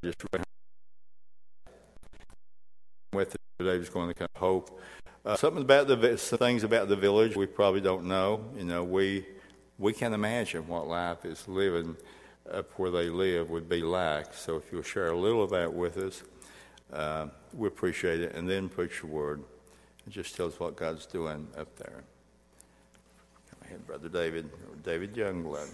just with it today was going to kind of hope. Something about some things about the village we probably don't know. We can't imagine what life is living up where they live would be like. So if you'll share a little of that with us, we appreciate it. And then preach your word and just tell us what God's doing up there. Come ahead, Brother David, or David Youngblood.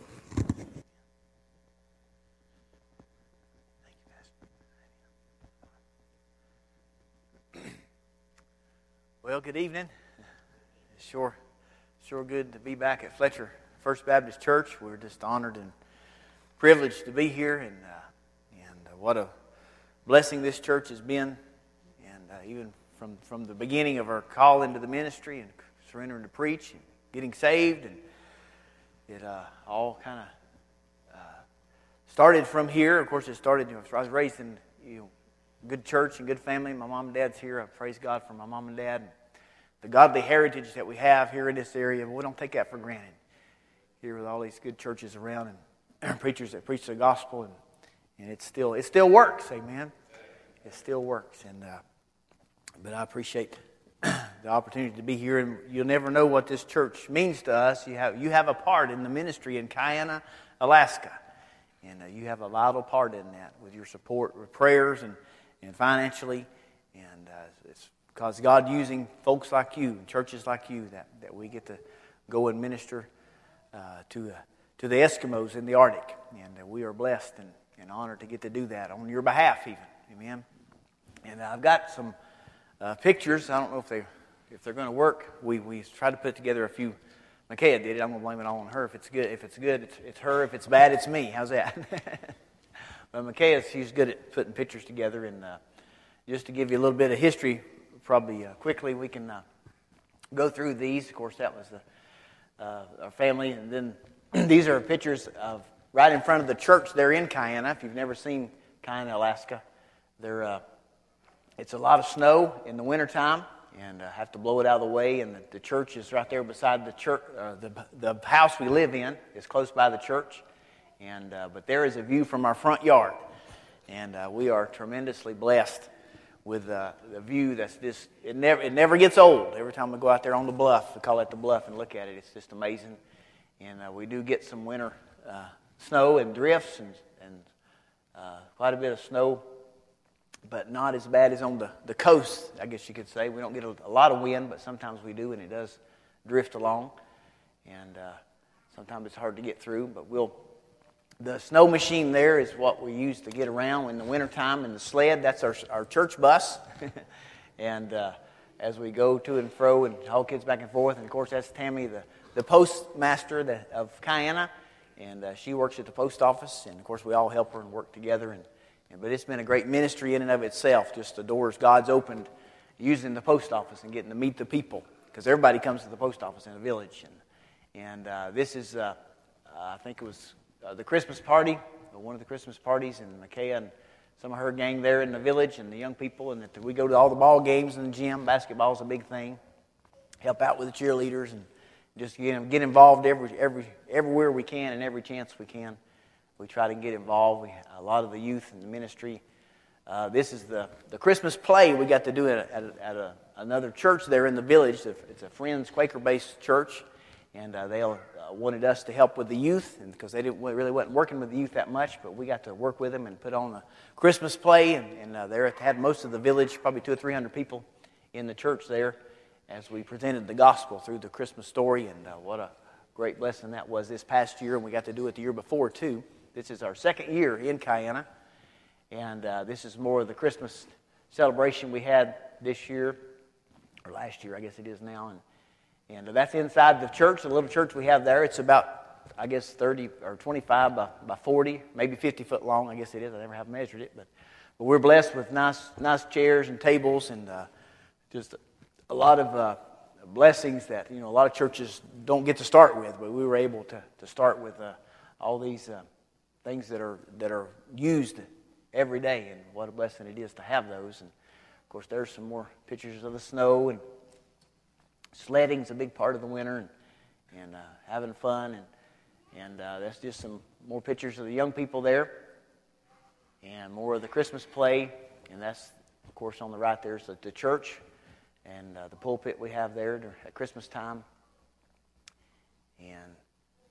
Well, good evening. It's sure good to be back at Fletcher First Baptist Church. We're just honored and privileged to be here, and what a blessing this church has been. And even from the beginning of our call into the ministry and surrendering to preach and getting saved, and it all kind of started from here. Of course, it started. I was raised in good church and good family. My mom and dad's here. I praise God for my mom and dad. The godly heritage that we have here in this area, we don't take that for granted. Here with all these good churches around and preachers that preach the gospel, and it still works, amen. It still works, but I appreciate the opportunity to be here. And you'll never know what this church means to us. You have a part in the ministry in Kayenta, Alaska, and you have a vital part in that with your support, with prayers, and financially, and it's because God using folks like you, churches like you, that we get to go and minister to the Eskimos in the Arctic, and we are blessed and honored to get to do that on your behalf, even, amen. And I've got some pictures. I don't know if they're going to work. We tried to put together a few. Micaiah did it. I'm going to blame it all on her. If it's good, it's her. If it's bad, it's me. How's that? But Micaiah, she's good at putting pictures together, and just to give you a little bit of history, probably quickly, we can go through these. Of course, that was our family, and then these are pictures of right in front of the church there in Kayenta. If you've never seen Kayenta, Alaska, it's a lot of snow in the wintertime, and have to blow it out of the way, and the church is right there beside the church. The house we live in is close by the church. But there is a view from our front yard, and we are tremendously blessed with the view that's just, it never gets old. Every time we go out there on the bluff, we call it the bluff, and look at it, it's just amazing. And we do get some winter snow and drifts and quite a bit of snow, but not as bad as on the coast, I guess you could say. We don't get a lot of wind, but sometimes we do, and it does drift along. And sometimes it's hard to get through, but the snow machine there is what we use to get around in the wintertime, and the sled, that's our church bus. And as we go to and fro and haul kids back and forth, and of course that's Tammy, the postmaster of Kayenta, and she works at the post office, and of course we all help her and work together. But it's been a great ministry in and of itself, just the doors God's opened using the post office and getting to meet the people, because everybody comes to the post office in a village. And this is, I think it was the Christmas party, one of the Christmas parties, and Micaiah and some of her gang there in the village, and the young people, and we go to all the ball games in the gym. Basketball's a big thing. Help out with the cheerleaders and just get involved everywhere we can and every chance we can. We try to get involved. A lot of the youth in the ministry. This is the Christmas play we got to do at another church there in the village. It's a Friends Quaker-based church, and they wanted us to help with the youth, and because they really wasn't working with the youth that much, but we got to work with them and put on a Christmas play, and there had most of the village, probably 200 or 300 people in the church there, as we presented the gospel through the Christmas story, and what a great blessing that was this past year, and we got to do it the year before too. This is our second year in Kayenta, and this is more of the Christmas celebration we had this year, or last year, I guess it is now, and that's inside the church, the little church we have there. It's about, I guess, 30 or 25 by 40, maybe 50 foot long, I guess it is. I never have measured it, but we're blessed with nice chairs and tables, and just a lot of blessings that a lot of churches don't get to start with, but we were able to start with all these things that are used every day, and what a blessing it is to have those. And of course, there's some more pictures of the snow, and sledding's a big part of the winter, and having fun, and that's just some more pictures of the young people there. and more of the Christmas play. And that's, of course, on the right there's the church and the pulpit we have there at Christmas time. And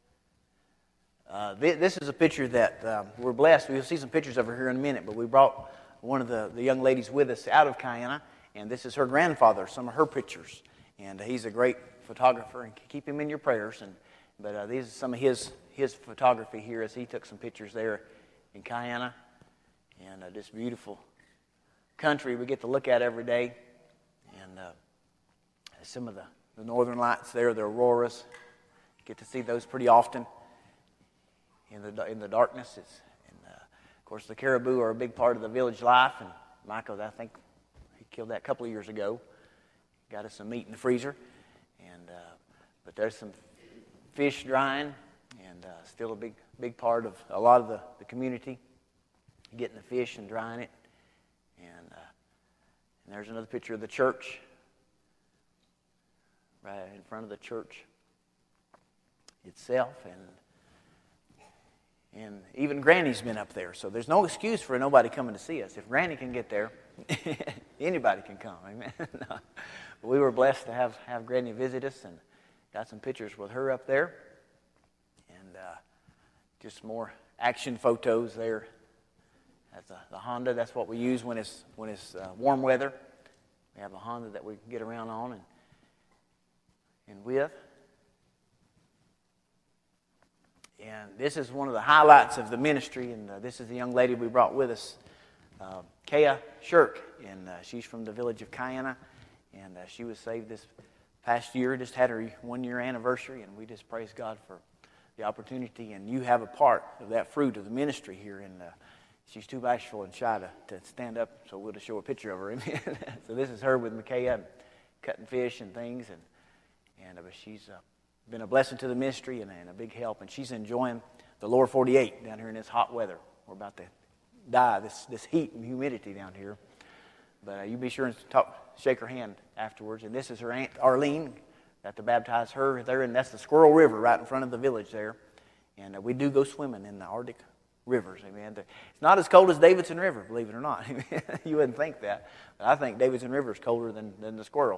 this is a picture that we're blessed. We'll see some pictures of her here in a minute, but we brought one of the young ladies with us out of Cayena, and this is her grandfather, some of her pictures. And he's a great photographer, and keep him in your prayers. But these are some of his photography here as he took some pictures there in Cayena. And this beautiful country we get to look at every day. And some of the northern lights there, the auroras. Get to see those pretty often in the darkness. Of course, the caribou are a big part of the village life. And Michael, I think he killed that a couple of years ago. Got us some meat in the freezer. But there's some fish drying, and still a big part of a lot of the community, getting the fish and drying it. And there's another picture of the church, right in front of the church itself. And even Granny's been up there, so there's no excuse for nobody coming to see us. If Granny can get there, anybody can come. Amen. No. But we were blessed to have Granny visit us, and got some pictures with her up there. And just more action photos there. That's the Honda. That's what we use when it's warm weather. We have a Honda that we can get around on and with. And this is one of the highlights of the ministry, and this is the young lady we brought with us, Kaya Shirk, and she's from the village of Cayena, and she was saved this past year, just had her 1-year anniversary, and we just praise God for the opportunity, and you have a part of that fruit of the ministry here, and she's too bashful and shy to stand up, so we'll just show a picture of her. So this is her with Micaiah, cutting fish and things, but she's been a blessing to the ministry and a big help, and she's enjoying the lower 48 down here in this hot weather. We're about to die, this heat and humidity down here. But you be sure and shake her hand afterwards. And this is her Aunt Arlene. Got to baptize her there, and that's the Squirrel River right in front of the village there. And we do go swimming in the Arctic rivers. Amen. It's not as cold as Davidson River, believe it or not. You wouldn't think that, but I think Davidson River is colder than the Squirrel.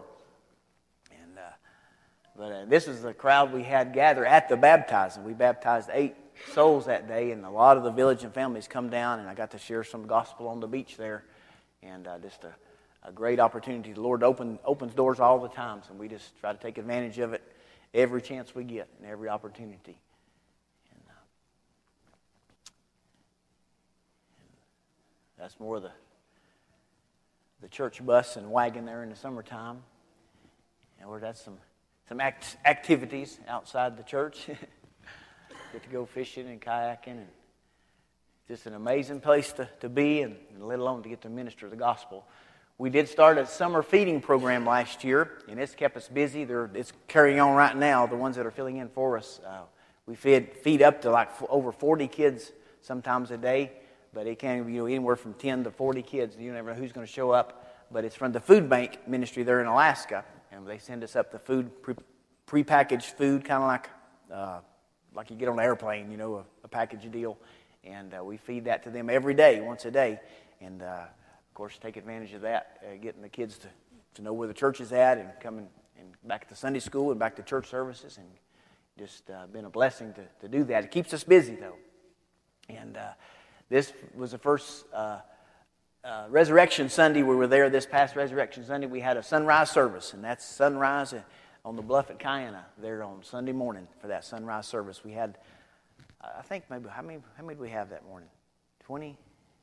But this is the crowd we had gather at the baptizing. We baptized 8 souls that day, and a lot of the village and families come down, and I got to share some gospel on the beach there, and just a great opportunity. The Lord opens doors all the time, so we just try to take advantage of it every chance we get and every opportunity. And that's more of the church bus and wagon there in the summertime, and we're at some activities outside the church. Get to go fishing and kayaking, and just an amazing place to be, and let alone to get to minister the gospel. We did start a summer feeding program last year, and it's kept us busy. It's carrying on right now, the ones that are filling in for us. We feed up to over 40 kids sometimes a day, but it can be anywhere from 10 to 40 kids. You never know who's going to show up, but it's from the food bank ministry there in Alaska. And they send us up the food, prepackaged food, kind of like you get on an airplane, a package deal. And we feed that to them every day, once a day. And, of course, take advantage of that, getting the kids to know where the church is at and coming and back to Sunday school and back to church services. And just been a blessing to do that. It keeps us busy, though. And this was the first Resurrection Sunday. We were there this past Resurrection Sunday. We had a sunrise service, and that's sunrise on the bluff at Cayena there on Sunday morning for that sunrise service. We had, I think maybe, how many did we have that morning? 20?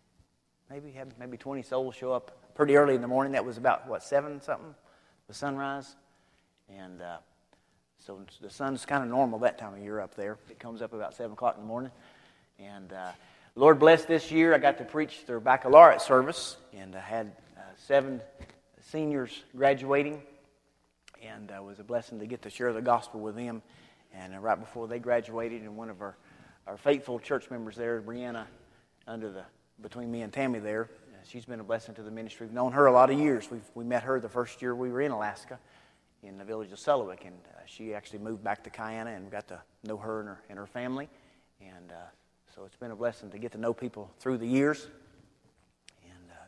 Maybe 20 souls show up pretty early in the morning. That was about, 7 something, the sunrise. And so the sun's kind of normal that time of year up there. It comes up about 7 o'clock in the morning. And Lord bless this year, I got to preach their baccalaureate service, and I had 7 seniors graduating, and it was a blessing to get to share the gospel with them. And right before they graduated, and one of our faithful church members there, Brianna, between me and Tammy there, she's been a blessing to the ministry. We've known her a lot of years. We met her the first year we were in Alaska, in the village of Sullivan, and she actually moved back to Cayena, and we got to know her and her family, and so it's been a blessing to get to know people through the years.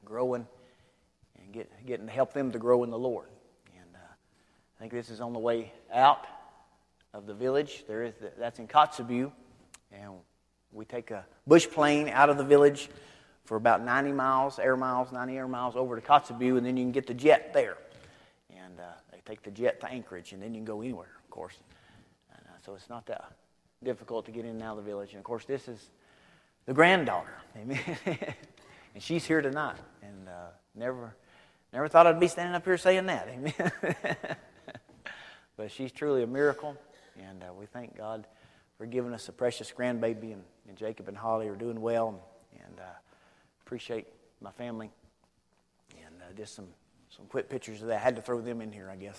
growing and getting to help them to grow in the Lord. And I think this is on the way out of the village. That's in Kotzebue, and we take a bush plane out of the village for about 90 air miles over to Kotzebue, and then you can get the jet there. And they take the jet to Anchorage, and then you can go anywhere, of course. And, so it's not that difficult to get in and out of the village. And, of course, this is the granddaughter. Amen. And she's here tonight. And never thought I'd be standing up here saying that. Amen. But she's truly a miracle. And we thank God for giving us a precious grandbaby. And Jacob and Holly are doing well. And appreciate my family. And just some quick pictures of that. I had to throw them in here, I guess.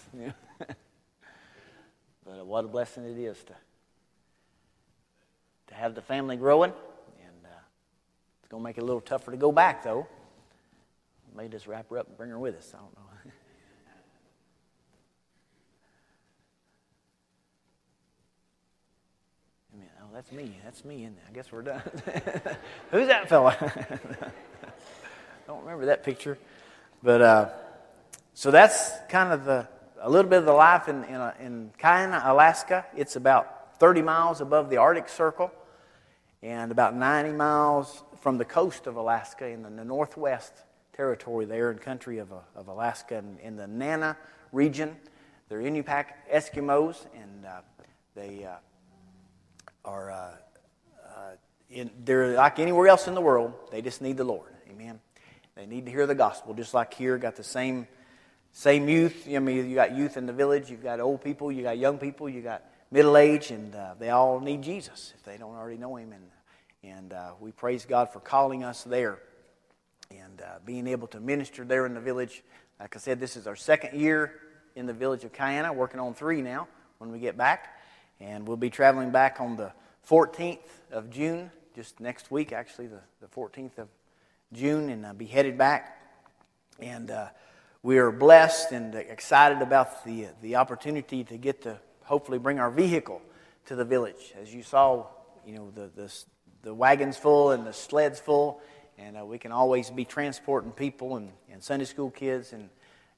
But what a blessing it is to have the family growing. And it's going to make it a little tougher to go back, though. May just wrap her up and bring her with us. I don't know. Oh, that's me. That's me, isn't it? I guess we're done. Who's that fella? Don't remember that picture. But so that's kind of a little bit of the life in Kayena, Alaska. It's about 30 miles above the Arctic Circle and about 90 miles from the coast of Alaska in the northwest territory there in country of Alaska. And in the Nana region, they're Inupiaq Eskimos, and they they're like anywhere else in the world. They just need the Lord. Amen. They need to hear the gospel, just like here. Got the same youth. I mean, you got youth in the village. You've got old people. You got young people. You got middle age, and they all need Jesus if they don't already know Him. And we praise God for calling us there and being able to minister there in the village. Like I said, this is our second year in the village of Kayena, working on 3 now when we get back. And we'll be traveling back on the 14th of June, just next week, actually, the 14th of June, and be headed back. And we are blessed and excited about the opportunity to get to hopefully bring our vehicle to the village. As you saw, the wagons full and the sleds full, and we can always be transporting people and Sunday school kids, and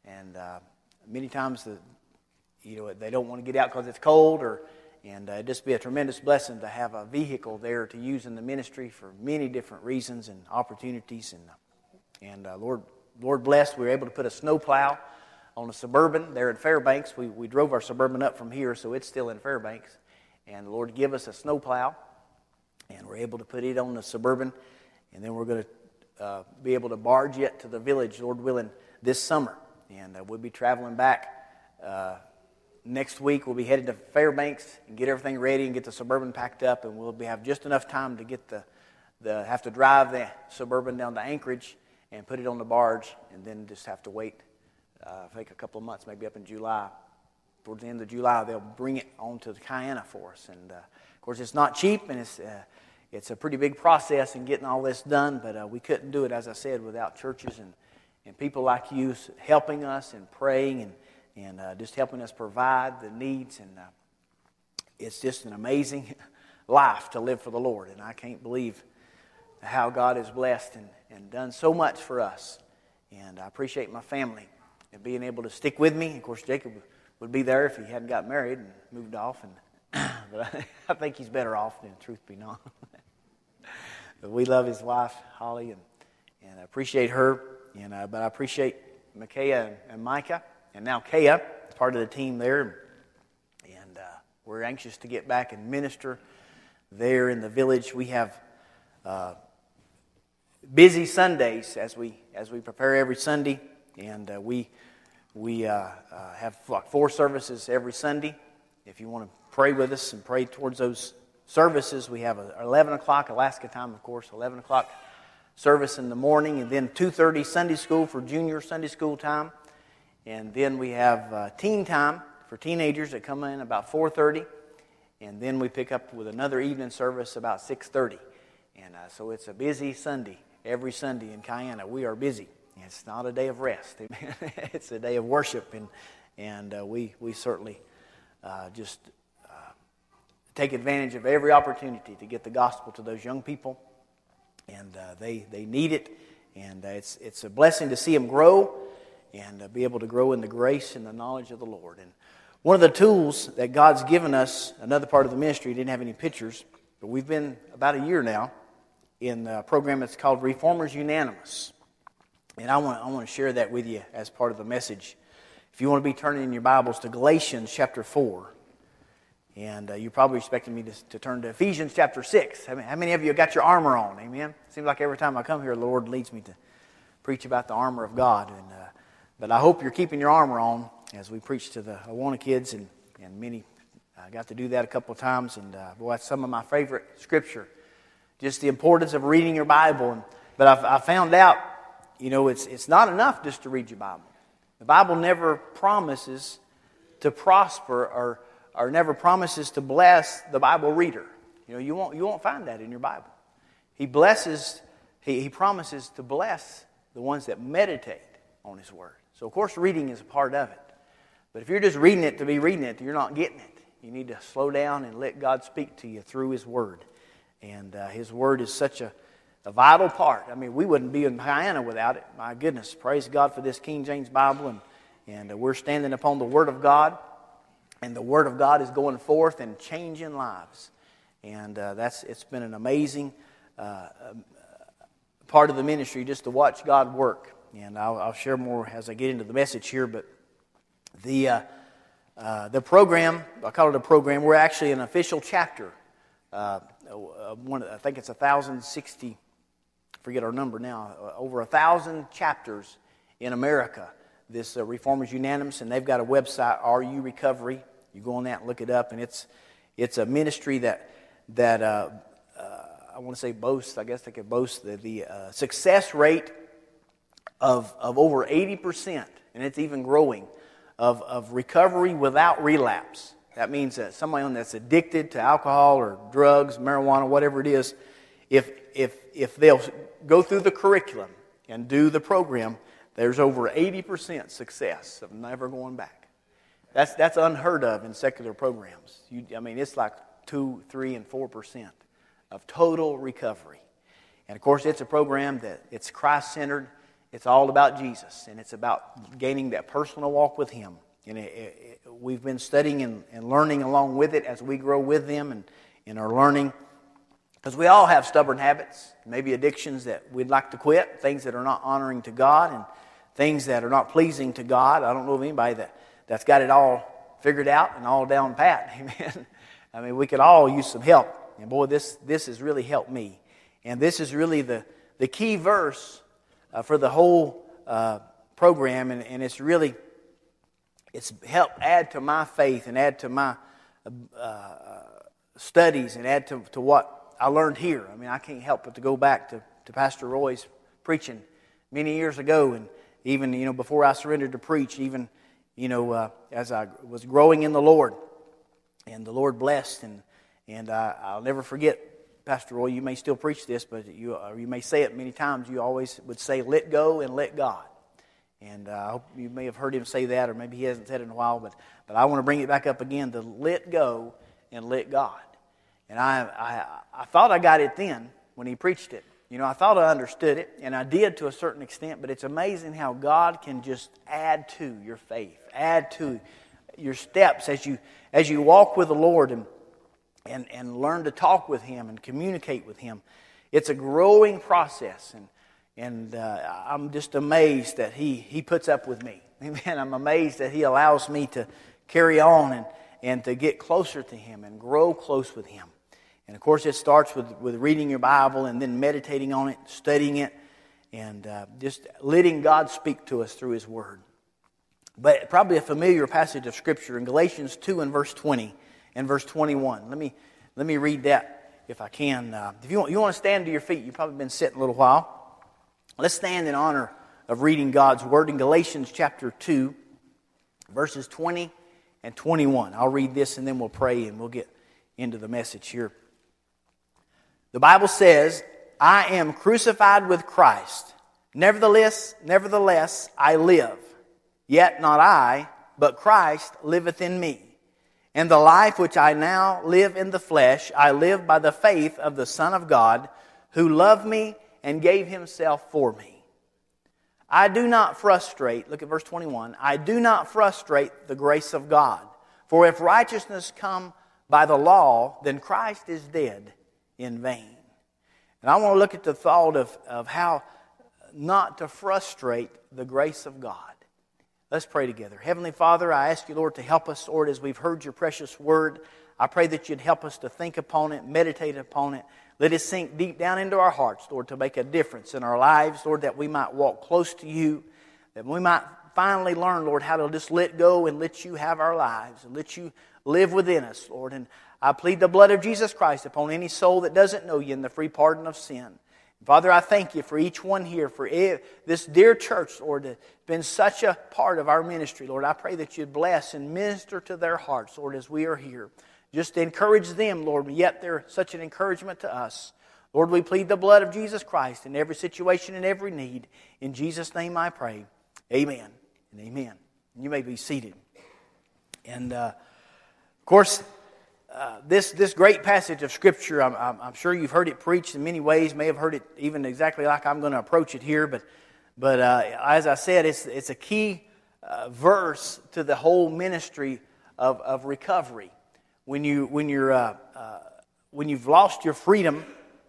many times they don't want to get out because it's cold, and it'd just be a tremendous blessing to have a vehicle there to use in the ministry for many different reasons and opportunities. And Lord bless, we were able to put a snowplow on a Suburban there in Fairbanks. We drove our Suburban up from here, so it's still in Fairbanks. And the Lord give us a snowplow, and we're able to put it on the Suburban. And then we're going to be able to barge it to the village, Lord willing, this summer. And we'll be traveling back next week. We'll be headed to Fairbanks and get everything ready and get the Suburban packed up, and we'll have just enough time to get have to drive the Suburban down to Anchorage and put it on the barge, and then just have to wait, I think a couple of months, maybe up in July. Towards the end of July, they'll bring it on to Kayena for us. And of course, it's not cheap, and it's a pretty big process in getting all this done, but we couldn't do it, as I said, without churches and people like you helping us and praying and just helping us provide the needs. And it's just an amazing life to live for the Lord. And I can't believe how God has blessed and done so much for us. And I appreciate my family and being able to stick with me. Of course, Jacob would be there if he hadn't got married and moved off. But I think he's better off, than truth be known. But we love his wife, Holly, and I appreciate her. But I appreciate Micaiah and Micah. And now Kaya, part of the team there. And we're anxious to get back and minister there in the village. We have busy Sundays as we prepare every Sunday. And we have like 4 services every Sunday. If you want to pray with us and pray towards those services, we have 11 o'clock Alaska time, of course, 11 o'clock service in the morning, and then 2:30 Sunday school for junior Sunday school time. And then we have teen time for teenagers that come in about 4:30. And then we pick up with another evening service about 6:30. And so it's a busy Sunday, every Sunday in Kayena. We are busy. It's not a day of rest. It's a day of worship. And we certainly just take advantage of every opportunity to get the gospel to those young people. And they need it. And it's a blessing to see them grow and be able to grow in the grace and the knowledge of the Lord. And one of the tools that God's given us, another part of the ministry, didn't have any pictures, but we've been about a year now in a program that's called Reformers Unanimous. And I want to share that with you as part of the message. If you want to be turning in your Bibles to Galatians chapter 4, and you're probably expecting me to turn to Ephesians chapter 6. How many of you got your armor on? Amen? Seems like every time I come here, the Lord leads me to preach about the armor of God. But I hope you're keeping your armor on as we preach to the Awana kids, and many. I got to do that a couple of times, and boy, that's some of my favorite scripture. Just the importance of reading your Bible. But I found out, it's not enough just to read your Bible. The Bible never promises to prosper or never promises to bless the Bible reader. You won't find that in your Bible. He promises to bless the ones that meditate on His Word. So of course reading is a part of it. But if you're just reading it to be reading it, you're not getting it. You need to slow down and let God speak to you through His Word. And His Word is such a vital part. I mean, we wouldn't be in Hyanna without it. My goodness, praise God for this King James Bible. And we're standing upon the Word of God. And the Word of God is going forth and changing lives. And it's been an amazing part of the ministry just to watch God work. And I'll share more as I get into the message here. But the program, I call it a program, we're actually an official chapter. I think it's 1,060, forget our number now, over 1,000 chapters in America. This Reformers Unanimous, and they've got a website, RU Recovery. You go on that and look it up, and it's a ministry that I want to say boasts. I guess they could boast the success rate of over 80%, and it's even growing, of recovery without relapse. That means that someone that's addicted to alcohol or drugs, marijuana, whatever it is, if they'll go through the curriculum and do the program, there's over 80% success of never going back. That's unheard of in secular programs. It's like 2, 3, and 4% of total recovery. And of course, it's a program that it's Christ-centered. It's all about Jesus, and it's about gaining that personal walk with Him. And we've been studying and learning along with it as we grow with them and in our learning. Because we all have stubborn habits, maybe addictions that we'd like to quit, things that are not honoring to God, and things that are not pleasing to God. I don't know of anybody that's got it all figured out and all down pat. Amen. We could all use some help. And boy, this has really helped me. And this is really the key verse for the whole program. And it's helped add to my faith and add to my studies and add to what I learned here. I can't help but to go back to Pastor Roy's preaching many years ago, and even before I surrendered to preach, even as I was growing in the Lord, and the Lord blessed, and I'll never forget, Pastor Roy. You may still preach this, but you may say it many times. You always would say, "Let go and let God." And I hope you may have heard him say that, or maybe he hasn't said it in a while. But I want to bring it back up again to let go and let God. And I thought I got it then when he preached it. I thought I understood it, and I did to a certain extent. But it's amazing how God can just add to your faith, add to your steps as you walk with the Lord and learn to talk with Him and communicate with Him. It's a growing process, and I'm just amazed that He puts up with me. Amen. I'm amazed that He allows me to carry on and to get closer to Him and grow close with Him. And of course, it starts with reading your Bible and then meditating on it, studying it, and just letting God speak to us through His Word. But probably a familiar passage of Scripture in Galatians 2 and verse 20 and verse 21. Let me read that if I can. If you want to stand to your feet, you've probably been sitting a little while. Let's stand in honor of reading God's Word in Galatians chapter 2, verses 20 and 21. I'll read this and then we'll pray and we'll get into the message here. The Bible says, "I am crucified with Christ. Nevertheless, I live. Yet not I, but Christ liveth in me. And the life which I now live in the flesh, I live by the faith of the Son of God, who loved me and gave Himself for me." I do not frustrate, look at verse 21, I do not frustrate the grace of God. For if righteousness come by the law, then Christ is dead in vain. And I want to look at the thought of how not to frustrate the grace of God. Let's pray together. Heavenly Father, I ask you, Lord, to help us, Lord, as we've heard your precious word. I pray that you'd help us to think upon it, meditate upon it. Let it sink deep down into our hearts, Lord, to make a difference in our lives, Lord, that we might walk close to you, that we might finally learn, Lord, how to just let go and let you have our lives and let you live within us, Lord. And I plead the blood of Jesus Christ upon any soul that doesn't know you in the free pardon of sin. Father, I thank you for each one here, for this dear church, Lord, that's been such a part of our ministry. Lord, I pray that you'd bless and minister to their hearts, Lord, as we are here. Just to encourage them, Lord, yet they're such an encouragement to us. Lord, we plead the blood of Jesus Christ in every situation and every need. In Jesus' name I pray. Amen and amen. You may be seated. And, of course, this great passage of Scripture, I'm sure you've heard it preached in many ways, may have heard it even exactly like I'm going to approach it here, but as I said, it's a key verse to the whole ministry of recovery. When you've lost your freedom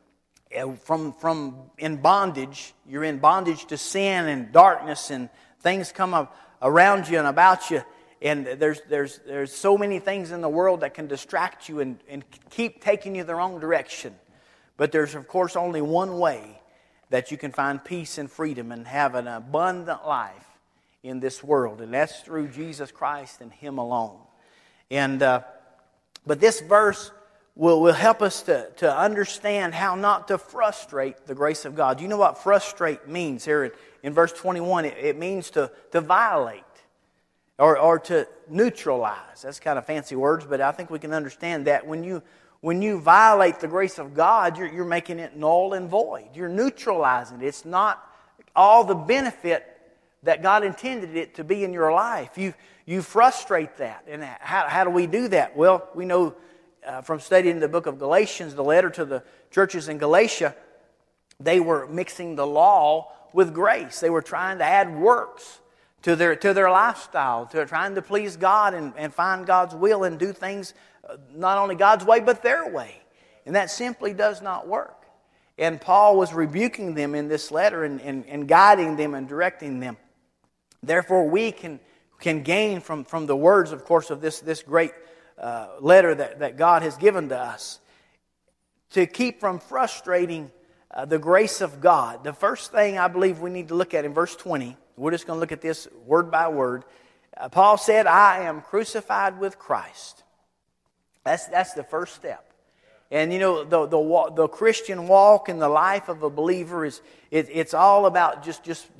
from in bondage, you're in bondage to sin and darkness, and things come up around you and about you. And there's so many things in the world that can distract you and keep taking you the wrong direction. But there's, of course, only one way that you can find peace and freedom and have an abundant life in this world. And that's through Jesus Christ and Him alone. And but this verse will help us to understand how not to frustrate the grace of God. Do you know what frustrate means here in verse 21? It means to violate. Or to neutralize. That's kind of fancy words, but I think we can understand that when you violate the grace of God, you're making it null and void. You're neutralizing it. It's not all the benefit that God intended it to be in your life. You frustrate that. And how do we do that? Well, we know from studying the book of Galatians, the letter to the churches in Galatia, they were mixing the law with grace. They were trying to add works to their lifestyle, to trying to please God and find God's will and do things not only God's way but their way. And that simply does not work. And Paul was rebuking them in this letter and guiding them and directing them. Therefore, we can gain from the words, of course, of this great letter that God has given to us to keep from frustrating the grace of God. The first thing I believe we need to look at in verse 20, we're just going to look at this word by word. Paul said, I am crucified with Christ. That's the first step. And you know, the Christian walk and the life of a believer it's all about just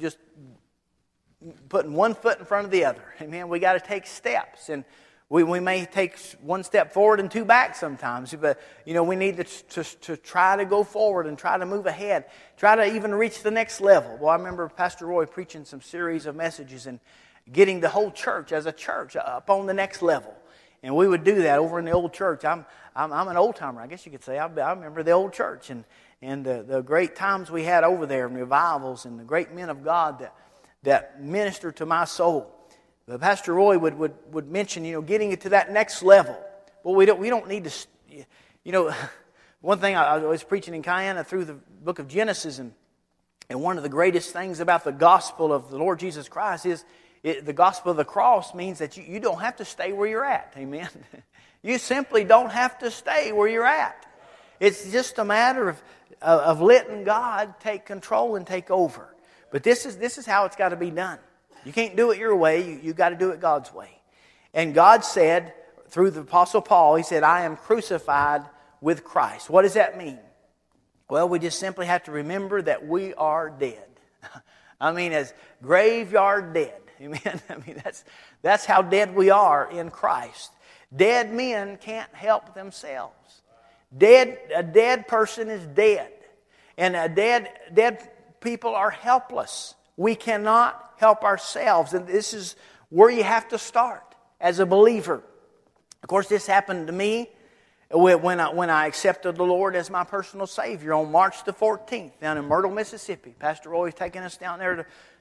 putting one foot in front of the other. Amen. We got to take steps, and we may take one step forward and two back sometimes, but you know, we need to try to go forward and try to move ahead, try to even reach the next level. Well, I remember Pastor Roy preaching some series of messages and getting the whole church as a church up on the next level, and we would do that over in the old church. I'm an old timer, I guess you could say. I remember the old church and the great times we had over there and revivals and the great men of God that ministered to my soul. But Pastor Roy would mention, you know, getting it to that next level. Well, we don't need to, you know, one thing I was preaching in Guyana through the book of Genesis, and one of the greatest things about the gospel of the Lord Jesus Christ is the gospel of the cross means that you don't have to stay where you're at. Amen. You simply don't have to stay where you're at. It's just a matter of letting God take control and take over. But this is how it's got to be done. You can't do it your way. You got to do it God's way. And God said, through the Apostle Paul, he said, I am crucified with Christ. What does that mean? Well, we just simply have to remember that we are dead. I mean, as graveyard dead. Amen. I mean, that's how dead we are in Christ. Dead men can't help themselves. A dead person is dead. And dead people are helpless. We cannot help ourselves. And this is where you have to start as a believer. Of course, this happened to me when I accepted the Lord as my personal Savior on March the 14th down in Myrtle, Mississippi. Pastor Roy taking us down there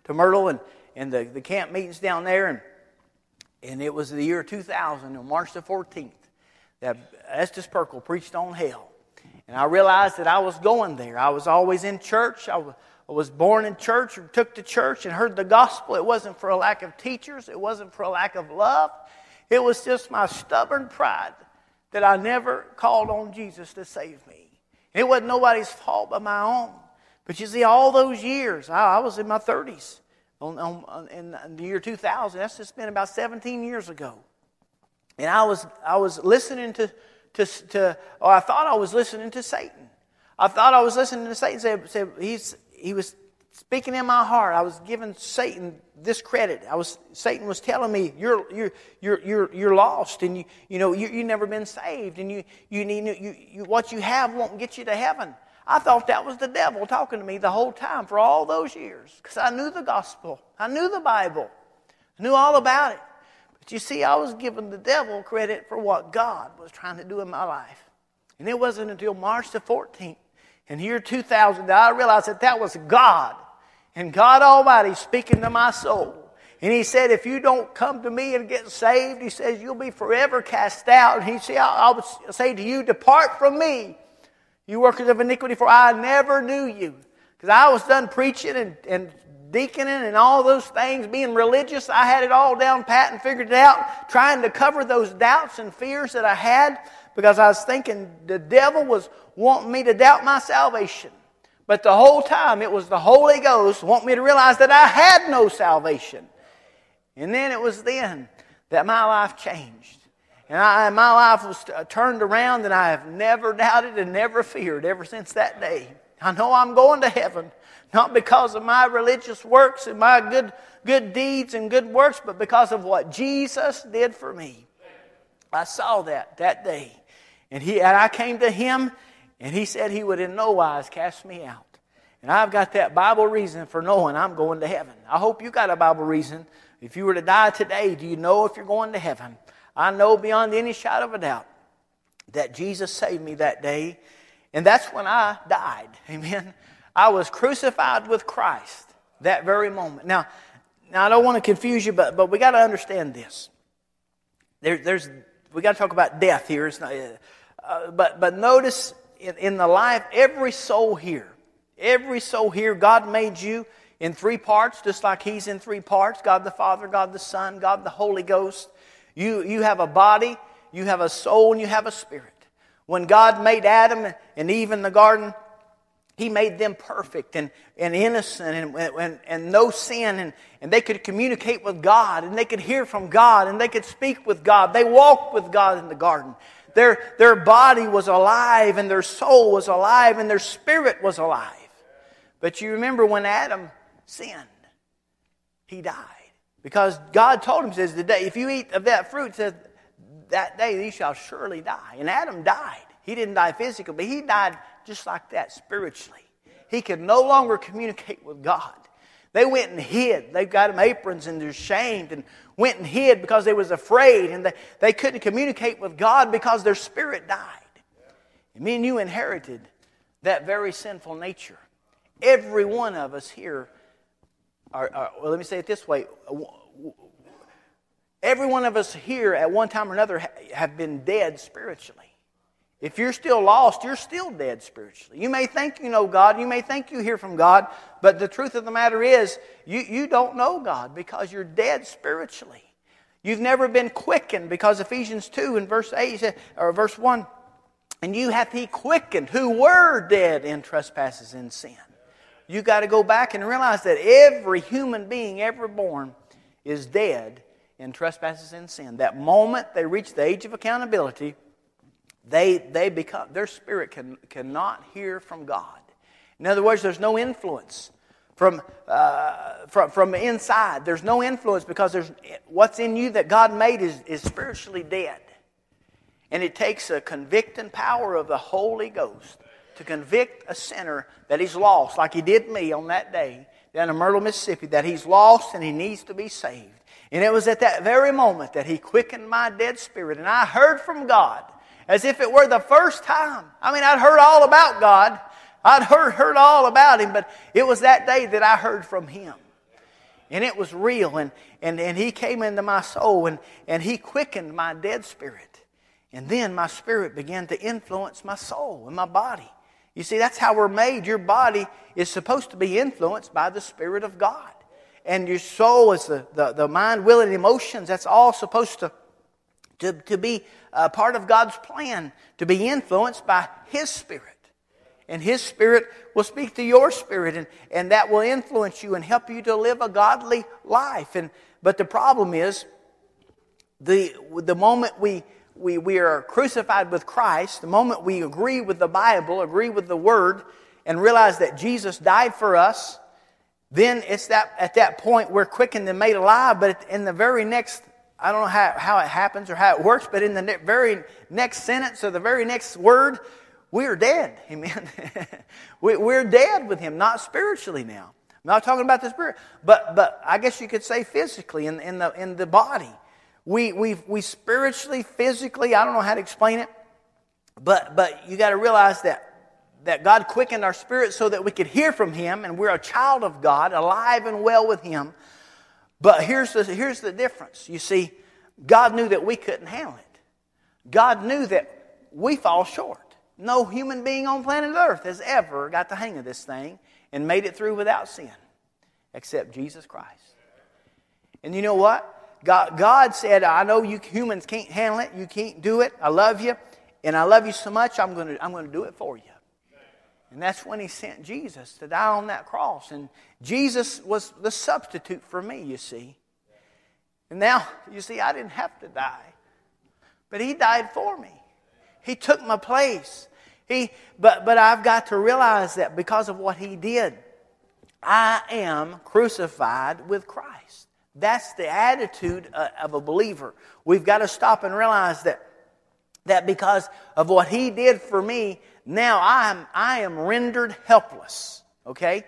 to Myrtle and the camp meetings down there. And it was the year 2000, on March the 14th, that Estes Perkle preached on hell. And I realized that I was going there. I was always in church. I was born in church, took to church and heard the gospel. It wasn't for a lack of teachers. It wasn't for a lack of love. It was just my stubborn pride that I never called on Jesus to save me. And it wasn't nobody's fault but my own. But you see, all those years, I was in my 30s in the year 2000. That's just been about 17 years ago. And I was listening or I thought I was listening to Satan. I thought I was listening to Satan. He was speaking in my heart. I was giving Satan this credit. Satan was telling me, you're lost, and you've never been saved, and what you have won't get you to heaven. I thought that was the devil talking to me the whole time for all those years, because I knew the gospel, I knew the Bible, I knew all about it. But you see, I was giving the devil credit for what God was trying to do in my life. And it wasn't until March the 14th, in the year 2000, that I realized that was God, and God Almighty speaking to my soul. And He said, if you don't come to me and get saved, He says, you'll be forever cast out. And He said, I would say to you, depart from me, you workers of iniquity, for I never knew you. Because I was done preaching and deaconing and all those things, being religious. I had it all down pat and figured it out, trying to cover those doubts and fears that I had, because I was thinking the devil was wanting me to doubt my salvation. But the whole time it was the Holy Ghost wanting me to realize that I had no salvation. And then it was then that my life changed. And my life was turned around, and I have never doubted and never feared ever since that day. I know I'm going to heaven, not because of my religious works and my good deeds and good works, but because of what Jesus did for me. I saw that day. And I came to Him, and He said He would in no wise cast me out. And I've got that Bible reason for knowing I'm going to heaven. I hope you got a Bible reason. If you were to die today, do you know if you're going to heaven? I know beyond any shadow of a doubt that Jesus saved me that day. And that's when I died. Amen. I was crucified with Christ that very moment. Now I don't want to confuse you, but we got to understand this. We got to talk about death here. It's not, but notice in the life, every soul here, God made you in three parts, just like He's in three parts. God the Father, God the Son, God the Holy Ghost. You have a body, you have a soul, and you have a spirit. When God made Adam and Eve in the garden, He made them perfect and innocent and no sin. And they could communicate with God, and they could hear from God, and they could speak with God. They walked with God in the garden. Their body was alive, and their soul was alive, and their spirit was alive. But you remember when Adam sinned, he died. Because God told him, says, if you eat of that fruit, says, that day you shall surely die. And Adam died. He didn't die physically, but he died just like that spiritually. He could no longer communicate with God. They went and hid. They got them aprons and they're ashamed and went and hid because they was afraid. And they couldn't communicate with God because their spirit died. And me and you inherited that very sinful nature. Every one of us here well, let me say it this way. Every one of us here at one time or another have been dead spiritually. If you're still lost, you're still dead spiritually. You may think you know God. You may think you hear from God. But the truth of the matter is, you don't know God because you're dead spiritually. You've never been quickened because Ephesians 2 and verse 8, or verse 1, and you hath He quickened who were dead in trespasses and sin. You got to go back and realize that every human being ever born is dead in trespasses and sin. That moment they reach the age of accountability, they become, their spirit cannot hear from God. In other words, there's no influence from inside. There's no influence because what's in you that God made is spiritually dead. And it takes a convicting power of the Holy Ghost to convict a sinner that he's lost, like He did me on that day down in Myrtle, Mississippi, that he's lost and he needs to be saved. And it was at that very moment that He quickened my dead spirit, and I heard from God as if it were the first time. I mean, I'd heard all about God. I'd heard all about Him, but it was that day that I heard from Him. And it was real. And He came into my soul and He quickened my dead spirit. And then my spirit began to influence my soul and my body. You see, that's how we're made. Your body is supposed to be influenced by the Spirit of God. And your soul is the mind, will, and emotions. That's all supposed to be part of God's plan, to be influenced by His Spirit. And His Spirit will speak to your spirit, and that will influence you and help you to live a godly life. But the problem is, the moment we are crucified with Christ, the moment we agree with the Bible, agree with the Word, and realize that Jesus died for us, then it's at that point we're quickened and made alive. But in the very next, I don't know how it happens or how it works, but in the very next sentence or the very next word, we are dead. Amen. We're dead with Him, not spiritually now. I'm not talking about the spirit, but I guess you could say physically in the body. We spiritually, physically, I don't know how to explain it, but you got to realize that God quickened our spirit so that we could hear from Him, and we're a child of God, alive and well with Him. But here's the difference. You see, God knew that we couldn't handle it. God knew that we fall short. No human being on planet Earth has ever got the hang of this thing and made it through without sin, except Jesus Christ. And you know what? God said, I know you humans can't handle it. You can't do it. I love you. And I love you so much, I'm going to do it for you. And that's when He sent Jesus to die on that cross. And Jesus was the substitute for me, you see. And now, you see, I didn't have to die. But He died for me. He took my place. But I've got to realize that because of what He did, I am crucified with Christ. That's the attitude of a believer. We've got to stop and realize that because of what He did for me, now I am rendered helpless. Okay?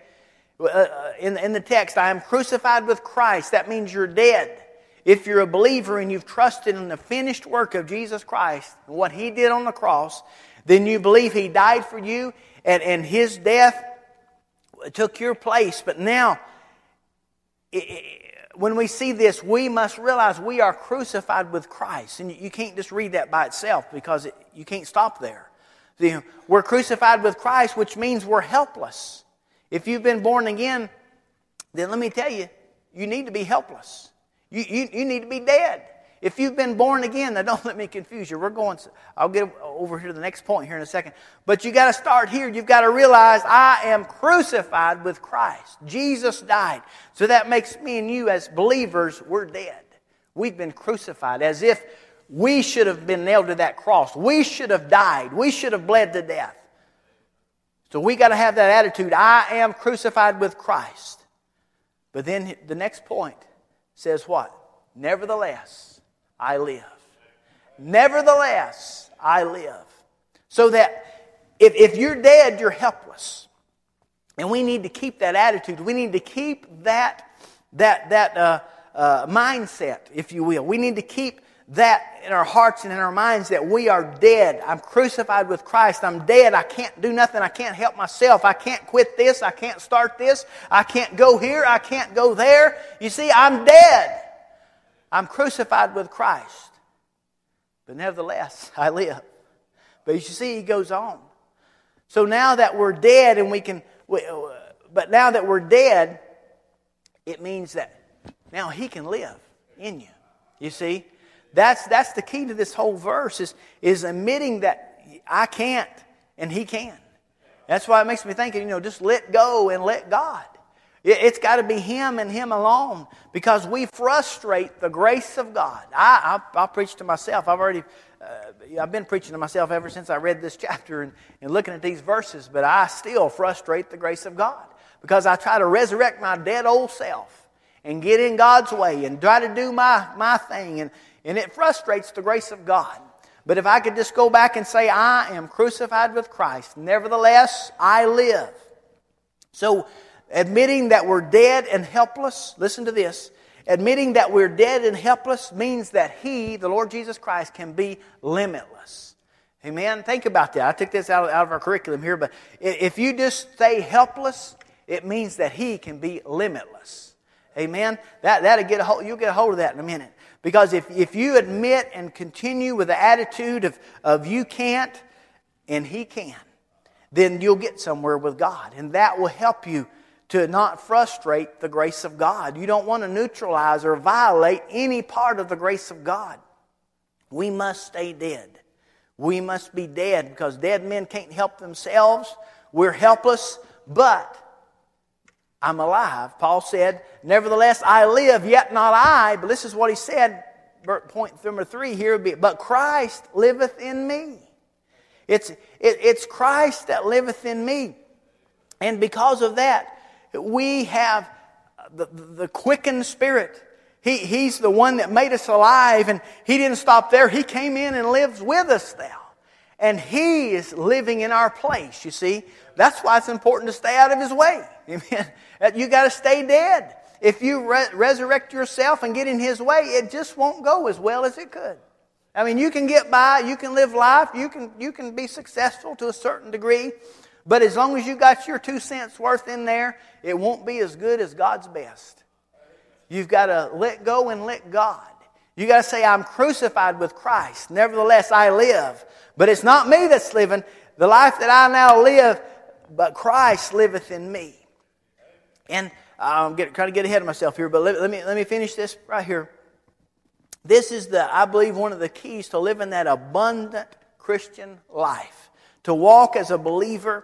In the text, I am crucified with Christ. That means you're dead. If you're a believer and you've trusted in the finished work of Jesus Christ and what He did on the cross, then you believe He died for you and His death took your place. But now, when we see this, we must realize we are crucified with Christ. And you can't just read that by itself because you can't stop there. We're crucified with Christ, which means we're helpless. If you've been born again, then let me tell you, you need to be helpless. You need to be dead. If you've been born again, now don't let me confuse you. I'll get over here to the next point here in a second. But you got to start here. You've got to realize I am crucified with Christ. Jesus died. So that makes me and you as believers, we're dead. We've been crucified as if we should have been nailed to that cross. We should have died. We should have bled to death. So we got to have that attitude. I am crucified with Christ. But then the next point says what? Nevertheless, I live. Nevertheless, I live. So that if you're dead, you're helpless. And we need to keep that attitude. We need to keep that mindset, if you will. We need to keep that in our hearts and in our minds that we are dead. I'm crucified with Christ. I'm dead. I can't do nothing. I can't help myself. I can't quit this. I can't start this. I can't go here. I can't go there. You see, I'm dead. I'm crucified with Christ. But nevertheless, I live. But you see, he goes on. So now that we're dead but now that we're dead, it means that now he can live in you. You see? That's the key to this whole verse is admitting that I can't and he can. That's why it makes me think, just let go and let God. It's got to be him and him alone because we frustrate the grace of God. I'll preach to myself. I've been preaching to myself ever since I read this chapter and looking at these verses, but I still frustrate the grace of God because I try to resurrect my dead old self and get in God's way and try to do my thing, and it frustrates the grace of God. But if I could just go back and say, I am crucified with Christ, nevertheless, I live. So, admitting that we're dead and helpless, listen to this, admitting that we're dead and helpless means that He, the Lord Jesus Christ, can be limitless. Amen? Think about that. I took this out of our curriculum here, but if you just stay helpless, it means that He can be limitless. Amen? That'll get a hold, you'll get a hold of that in a minute. Because if you admit and continue with the attitude of you can't and He can, then you'll get somewhere with God. And that will help you to not frustrate the grace of God. You don't want to neutralize or violate any part of the grace of God. We must stay dead. We must be dead because dead men can't help themselves. We're helpless, but I'm alive. Paul said, nevertheless I live, yet not I. But this is what he said, point number 3 here, but Christ liveth in me. It's Christ that liveth in me. And because of that, we have the quickened Spirit. He's the one that made us alive, and He didn't stop there. He came in and lives with us now. And He is living in our place, you see. That's why it's important to stay out of His way. Amen. You got to stay dead. If you resurrect yourself and get in His way, it just won't go as well as it could. I mean, you can get by, you can live life, you can be successful to a certain degree, but as long as you got your 2 cents worth in there, it won't be as good as God's best. You've got to let go and let God. You got to say, I'm crucified with Christ. Nevertheless, I live. But it's not me that's living. The life that I now live, but Christ liveth in me. And I'm trying to get ahead of myself here, but let me finish this right here. This is I believe, one of the keys to living that abundant Christian life. To walk as a believer,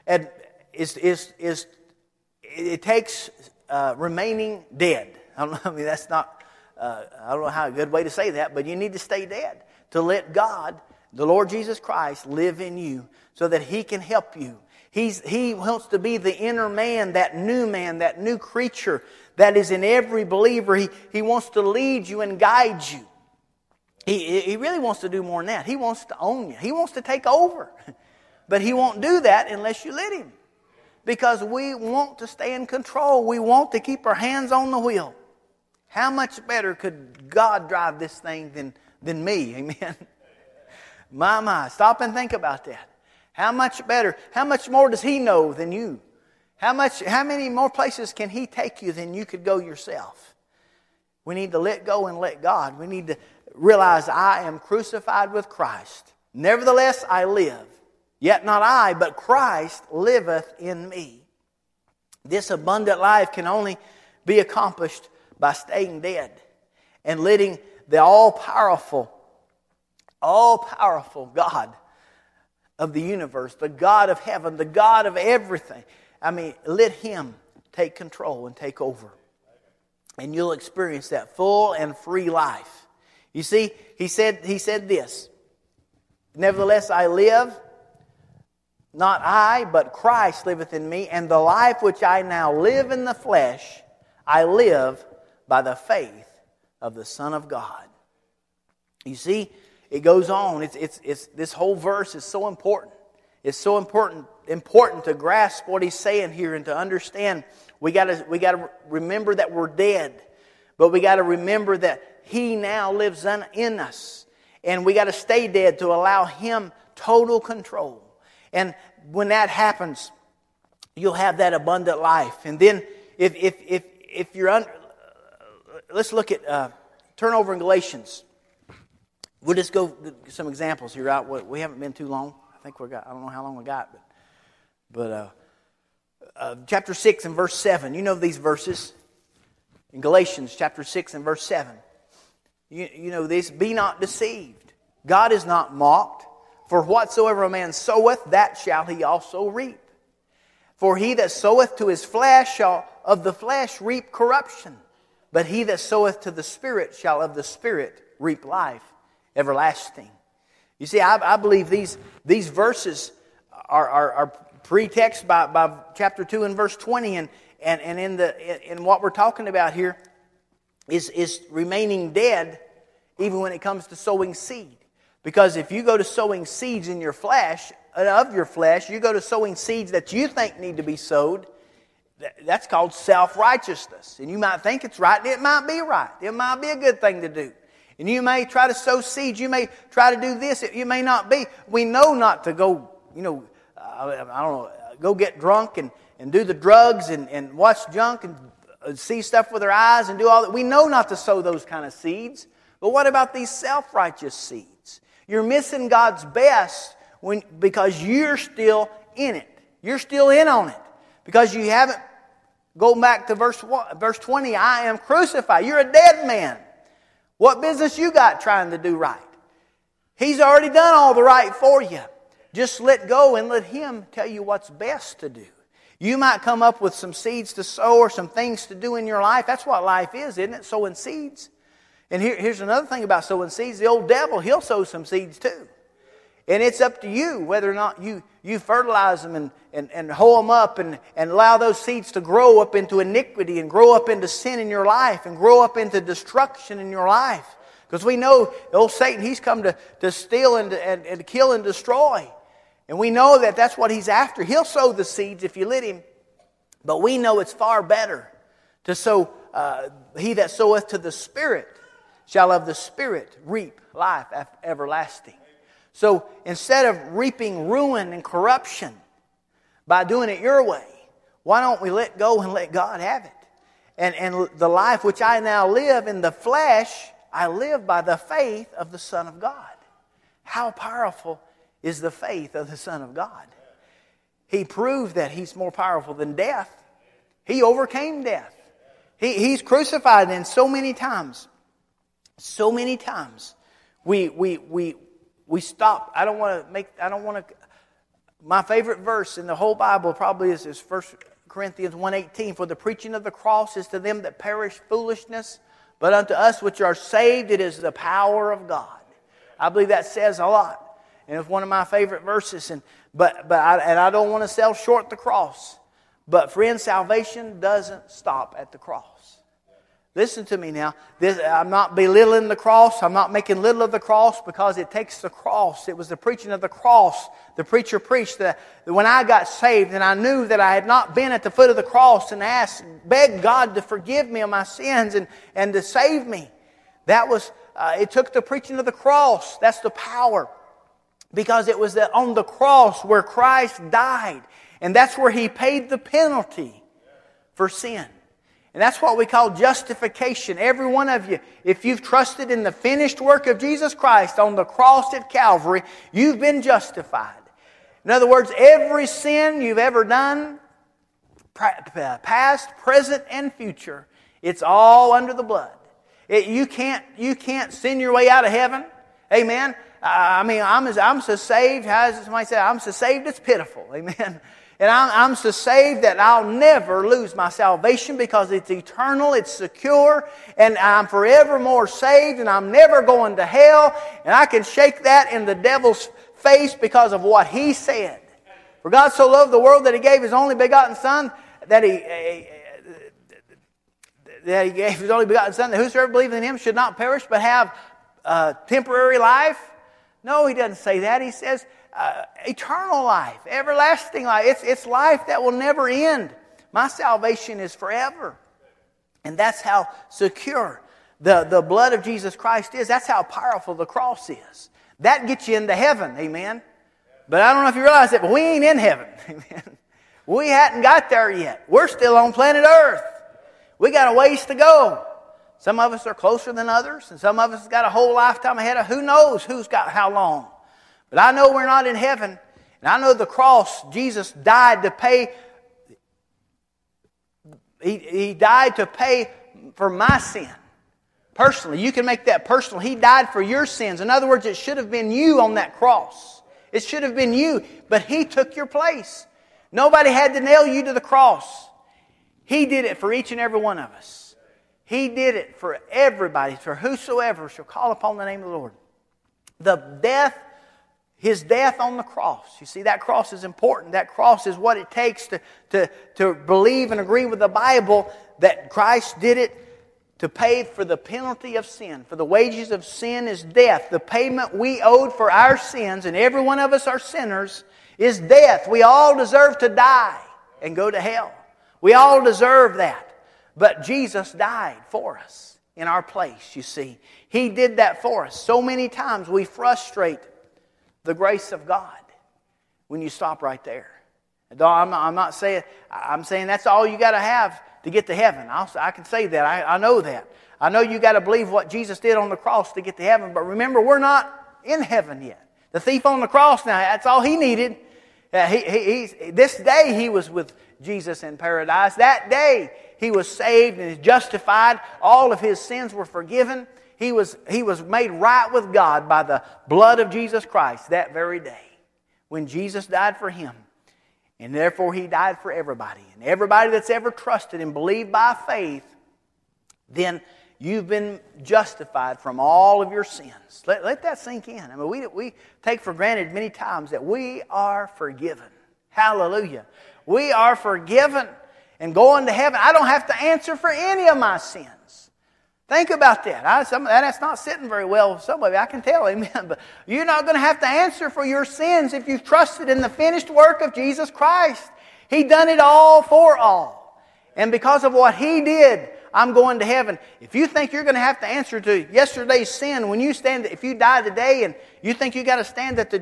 it takes remaining dead. I don't know how a good way to say that, but you need to stay dead. To let God, the Lord Jesus Christ, live in you so that He can help you. He wants to be the inner man, that new creature that is in every believer. He wants to lead you and guide you. He really wants to do more than that. He wants to own you. He wants to take over. But He won't do that unless you let Him. Because we want to stay in control. We want to keep our hands on the wheel. How much better could God drive this thing than me? Amen. My. Stop and think about that. How much better? How much more does He know than you? How many more places can He take you than you could go yourself? We need to let go and let God. We need to realize I am crucified with Christ. Nevertheless, I live. Yet not I, but Christ liveth in me. This abundant life can only be accomplished by staying dead and letting the all-powerful God of the universe, the God of heaven, the God of everything, let Him take control and take over. And you'll experience that full and free life. You see, He said this, nevertheless I live, not I, but Christ liveth in me, and the life which I now live in the flesh, I live by the faith of the Son of God. You see, it goes on. It's this whole verse is so important. It's so important to grasp what he's saying here and to understand. We got to remember that we're dead, but we got to remember that He now lives in us, and we got to stay dead to allow Him total control. And when that happens, you'll have that abundant life. And then, if you're let's look at turn over in Galatians. We'll just go some examples here out. We haven't been too long. I don't know how long we got, but chapter 6 and verse 7. You know these verses in Galatians chapter 6 and verse 7. You know this. Be not deceived. God is not mocked. For whatsoever a man soweth, that shall he also reap. For he that soweth to his flesh shall of the flesh reap corruption. But he that soweth to the Spirit shall of the Spirit reap life everlasting. You see, I believe these verses are pretext by chapter 2 and verse 20, and in what we're talking about here is remaining dead even when it comes to sowing seed. Because if you go to sowing seeds in your flesh, of your flesh, you go to sowing seeds that you think need to be sowed, that's called self-righteousness. And you might think it's right, and it might be right. It might be a good thing to do. And you may try to sow seeds. You may try to do this. You may not be. We know not to go, go get drunk and do the drugs and watch junk and see stuff with our eyes and do all that. We know not to sow those kind of seeds. But what about these self-righteous seeds? You're missing God's best because you're still in it. You're still in on it. Because you haven't, go back to verse 20, I am crucified. You're a dead man. What business you got trying to do right? He's already done all the right for you. Just let go and let Him tell you what's best to do. You might come up with some seeds to sow or some things to do in your life. That's what life is, isn't it? Sowing seeds. And here's another thing about sowing seeds. The old devil, he'll sow some seeds too. And it's up to you whether or not you fertilize them and hoe them up and allow those seeds to grow up into iniquity and grow up into sin in your life and grow up into destruction in your life. Because we know old Satan, he's come to steal and kill and destroy. And we know that that's what he's after. He'll sow the seeds if you let him. But we know it's far better to sow, he that soweth to the Spirit shall of the Spirit reap life everlasting. So instead of reaping ruin and corruption by doing it your way, why don't we let go and let God have it? And the life which I now live in the flesh, I live by the faith of the Son of God. How powerful is the faith of the Son of God? He proved that He's more powerful than death. He overcame death. He's crucified, and so many times we stop. I don't want to. My favorite verse in the whole Bible probably is 1 Corinthians 1:18. For the preaching of the cross is to them that perish foolishness, but unto us which are saved it is the power of God. I believe that says a lot. And it's one of my favorite verses. But I don't want to sell short the cross. But friends, salvation doesn't stop at the cross. Listen to me now. I'm not belittling the cross. I'm not making little of the cross because it takes the cross. It was the preaching of the cross. The preacher preached that when I got saved and I knew that I had not been at the foot of the cross and begged God to forgive me of my sins and to save me. That was, it took the preaching of the cross. That's the power. Because it was on the cross where Christ died. And that's where He paid the penalty for sin. And that's what we call justification. Every one of you, if you've trusted in the finished work of Jesus Christ on the cross at Calvary, you've been justified. In other words, every sin you've ever done, past, present, and future, it's all under the blood. You can't sin your way out of heaven. Amen. I'm so saved. How does somebody say? I'm so saved it's pitiful. Amen. And I'm so saved that I'll never lose my salvation because it's eternal, it's secure, and I'm forevermore saved, and I'm never going to hell. And I can shake that in the devil's face because of what he said. For God so loved the world that He gave His only begotten Son, that He gave His only begotten Son, that whosoever believes in Him should not perish but have temporary life. No, He doesn't say that. He says eternal life, everlasting life. It's life that will never end. My salvation is forever. And that's how secure the blood of Jesus Christ is. That's how powerful the cross is. That gets you into heaven, amen. But I don't know if you realize it, but we ain't in heaven, amen. We hadn't got there yet. We're still on planet Earth. We got a ways to go. Some of us are closer than others, and some of us got a whole lifetime ahead of who knows who's got how long. But I know we're not in heaven, and I know the cross, Jesus died to pay. He died to pay for my sin. Personally, you can make that personal. He died for your sins. In other words, it should have been you on that cross. It should have been you, but He took your place. Nobody had to nail you to the cross. He did it for each and every one of us. He did it for everybody, for whosoever shall call upon the name of the Lord. His death on the cross. You see, that cross is important. That cross is what it takes to believe and agree with the Bible that Christ did it to pay for the penalty of sin. For the wages of sin is death. The payment we owed for our sins, and every one of us are sinners, is death. We all deserve to die and go to hell. We all deserve that. But Jesus died for us in our place, you see. He did that for us. So many times we frustrate the grace of God when you stop right there. I'm not saying, I'm saying that's all you got to have to get to heaven. I can say that. I know that. I know you got to believe what Jesus did on the cross to get to heaven. But remember, we're not in heaven yet. The thief on the cross now, that's all he needed. This day he was with Jesus in paradise. That day he was saved and is justified. All of his sins were forgiven. He was made right with God by the blood of Jesus Christ that very day when Jesus died for him. And therefore He died for everybody. And everybody that's ever trusted and believed by faith, then you've been justified from all of your sins. Let that sink in. I mean, we take for granted many times that we are forgiven. Hallelujah. We are forgiven and going to heaven. I don't have to answer for any of my sins. Think about that. That's not sitting very well with some of you, I can tell, amen. But you're not going to have to answer for your sins if you've trusted in the finished work of Jesus Christ. He done it all for all. And because of what He did, I'm going to heaven. If you think you're going to have to answer to yesterday's sin, when you stand, if you die today and you think you got to stand at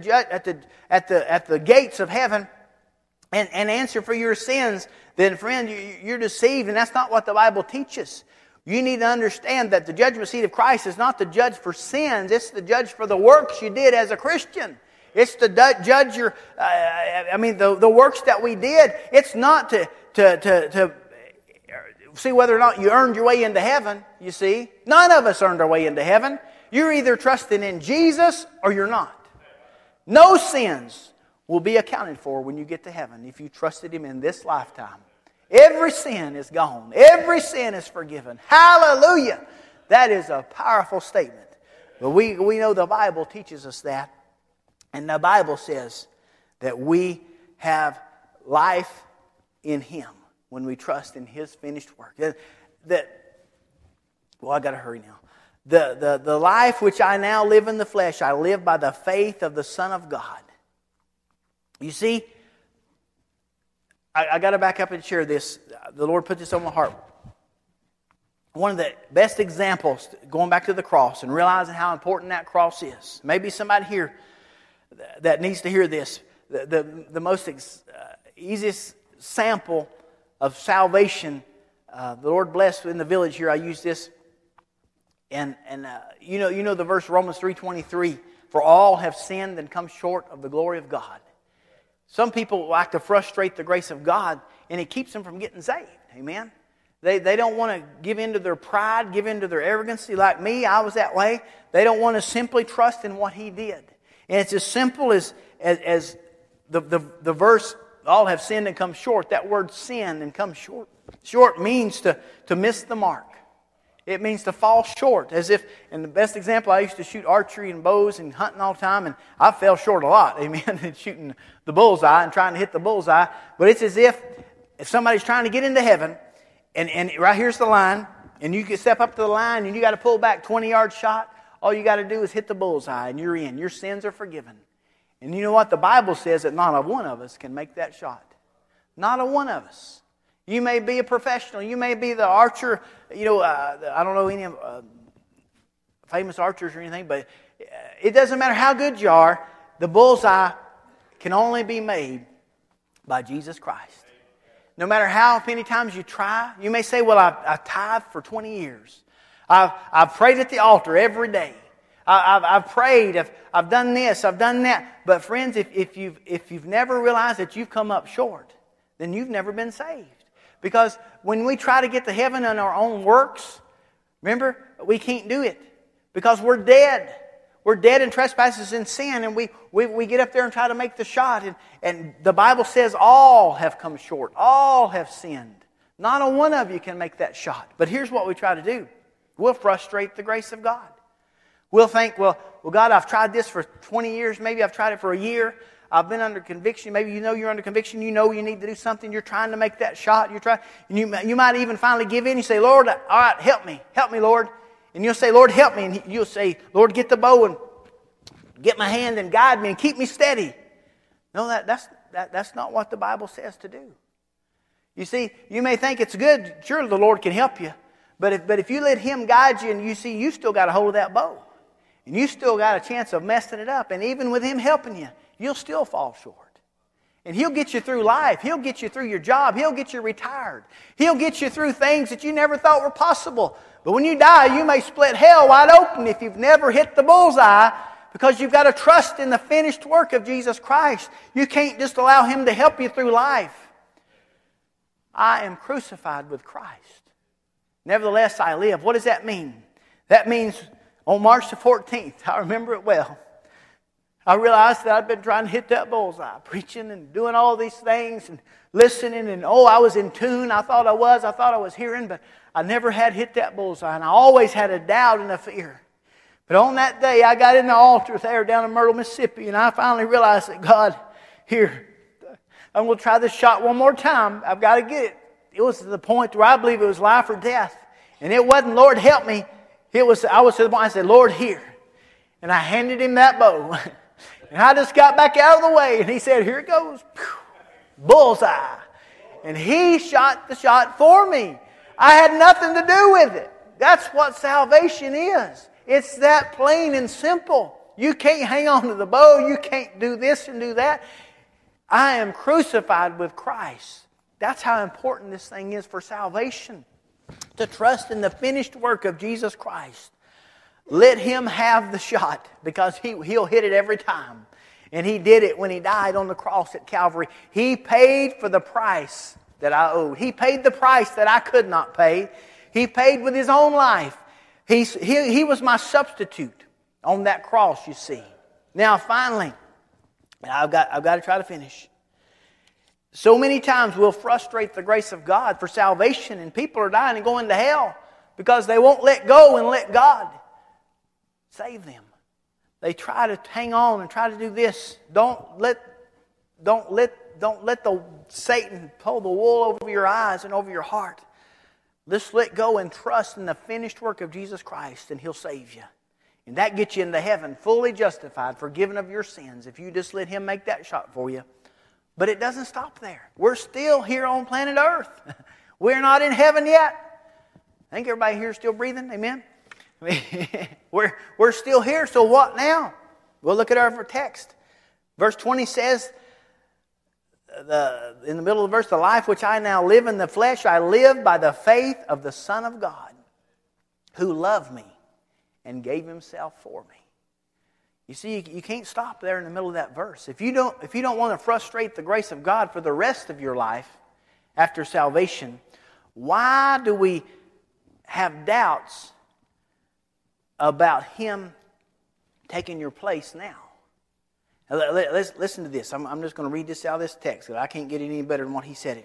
the gates of heaven and answer for your sins, then friend, you're deceived, and that's not what the Bible teaches. You need to understand that the judgment seat of Christ is not the judge for sins. It's the judge for the works you did as a Christian. It's the judge the works that we did. It's not to see whether or not you earned your way into heaven, you see. None of us earned our way into heaven. You're either trusting in Jesus or you're not. No sins will be accounted for when you get to heaven if you trusted Him in this lifetime. Every sin is gone. Every sin is forgiven. Hallelujah! That is a powerful statement. But we know the Bible teaches us that. And the Bible says that we have life in Him when we trust in His finished work. I got to hurry now. The life which I now live in the flesh, I live by the faith of the Son of God. You see, I got to back up and share this. The Lord put this on my heart. One of the best examples, going back to the cross and realizing how important that cross is. Maybe somebody here that needs to hear this. The most easiest sample of salvation, the Lord blessed in the village here. I use this, and you know the verse Romans 3:23. For all have sinned and come short of the glory of God. Some people like to frustrate the grace of God, and it keeps them from getting saved. Amen. They don't want to give in to their pride, give in to their arrogancy. Like me, I was that way. They don't want to simply trust in what He did. And it's as simple as the verse, all have sinned and come short. That word sin and come short. Short means to miss the mark. It means to fall short. As if, and the best example, I used to shoot archery and bows and hunting all the time, and I fell short a lot, amen, in shooting the bullseye and trying to hit the bullseye. But it's as if somebody's trying to get into heaven, and right here's the line, and you can step up to the line, and you got to pull back 20-yard shot. All you got to do is hit the bullseye, and you're in. Your sins are forgiven. And you know what? The Bible says that not a one of us can make that shot. Not a one of us. You may be a professional. You may be the archer. I don't know any famous archers or anything, but it doesn't matter how good you are. The bullseye can only be made by Jesus Christ. No matter how many times you try, you may say, well, I've tithed for 20 years. I've prayed at the altar every day. I've prayed. I've done this. I've done that. But friends, if you've never realized that you've come up short, then you've never been saved. Because when we try to get to heaven on our own works, remember, we can't do it. Because we're dead. We're dead in trespasses and sin. And we get up there and try to make the shot. And the Bible says all have come short. All have sinned. Not a one of you can make that shot. But here's what we try to do. We'll frustrate the grace of God. We'll think, well, God, I've tried this for 20 years. Maybe I've tried it for a year. I've been under conviction. Maybe you're under conviction. You know you need to do something. You're trying to make that shot. You might even finally give in. You say, Lord, all right, help me. Help me, Lord. And you'll say, Lord, help me. And you'll say, Lord, get the bow and get my hand and guide me and keep me steady. No, that's not what the Bible says to do. You see, you may think it's good. Sure, the Lord can help you. But if you let Him guide you and you still got a hold of that bow. And you still got a chance of messing it up. And even with Him helping you, you'll still fall short. And He'll get you through life. He'll get you through your job. He'll get you retired. He'll get you through things that you never thought were possible. But when you die, you may split hell wide open if you've never hit the bullseye, because you've got to trust in the finished work of Jesus Christ. You can't just allow Him to help you through life. I am crucified with Christ. Nevertheless, I live. What does that mean? That means on March the 14th, I remember it well, I realized that I'd been trying to hit that bullseye, preaching and doing all these things and listening, and I was in tune. I thought I was hearing, but I never had hit that bullseye, and I always had a doubt and a fear. But on that day, I got in the altar there down in Myrtle, Mississippi, and I finally realized that, God, here, I'm going to try this shot one more time. I've got to get it. It was to the point where I believe it was life or death. And it wasn't, Lord, help me. I was to the point, I said, Lord, here. And I handed Him that bow. And I just got back out of the way. And He said, here it goes. Bullseye. And He shot the shot for me. I had nothing to do with it. That's what salvation is. It's that plain and simple. You can't hang on to the bow. You can't do this and do that. I am crucified with Christ. That's how important this thing is for salvation. To trust in the finished work of Jesus Christ. Let Him have the shot, because He'll hit it every time. And He did it when He died on the cross at Calvary. He paid for the price that I owed. He paid the price that I could not pay. He paid with His own life. He was my substitute on that cross, you see. Now, finally, I've got to try to finish. So many times we'll frustrate the grace of God for salvation, and people are dying and going to hell because they won't let go and let God save them. They try to hang on and try to do this. Don't let the Satan pull the wool over your eyes and over your heart. Just let go and trust in the finished work of Jesus Christ, and He'll save you. And that gets you into heaven, fully justified, forgiven of your sins, if you just let Him make that shot for you. But it doesn't stop there. We're still here on planet Earth. We're not in heaven yet. I think everybody here is still breathing. Amen? We're still here, so what now? We'll look at our text. Verse 20 says, in the middle of the verse, the life which I now live in the flesh, I live by the faith of the Son of God, who loved me and gave Himself for me. You see, you can't stop there in the middle of that verse. If you don't want to frustrate the grace of God for the rest of your life after salvation, why do we have doubts about Him taking your place now? Let's listen to this. I'm just going to read this out of this text, because I can't get it any better than what he said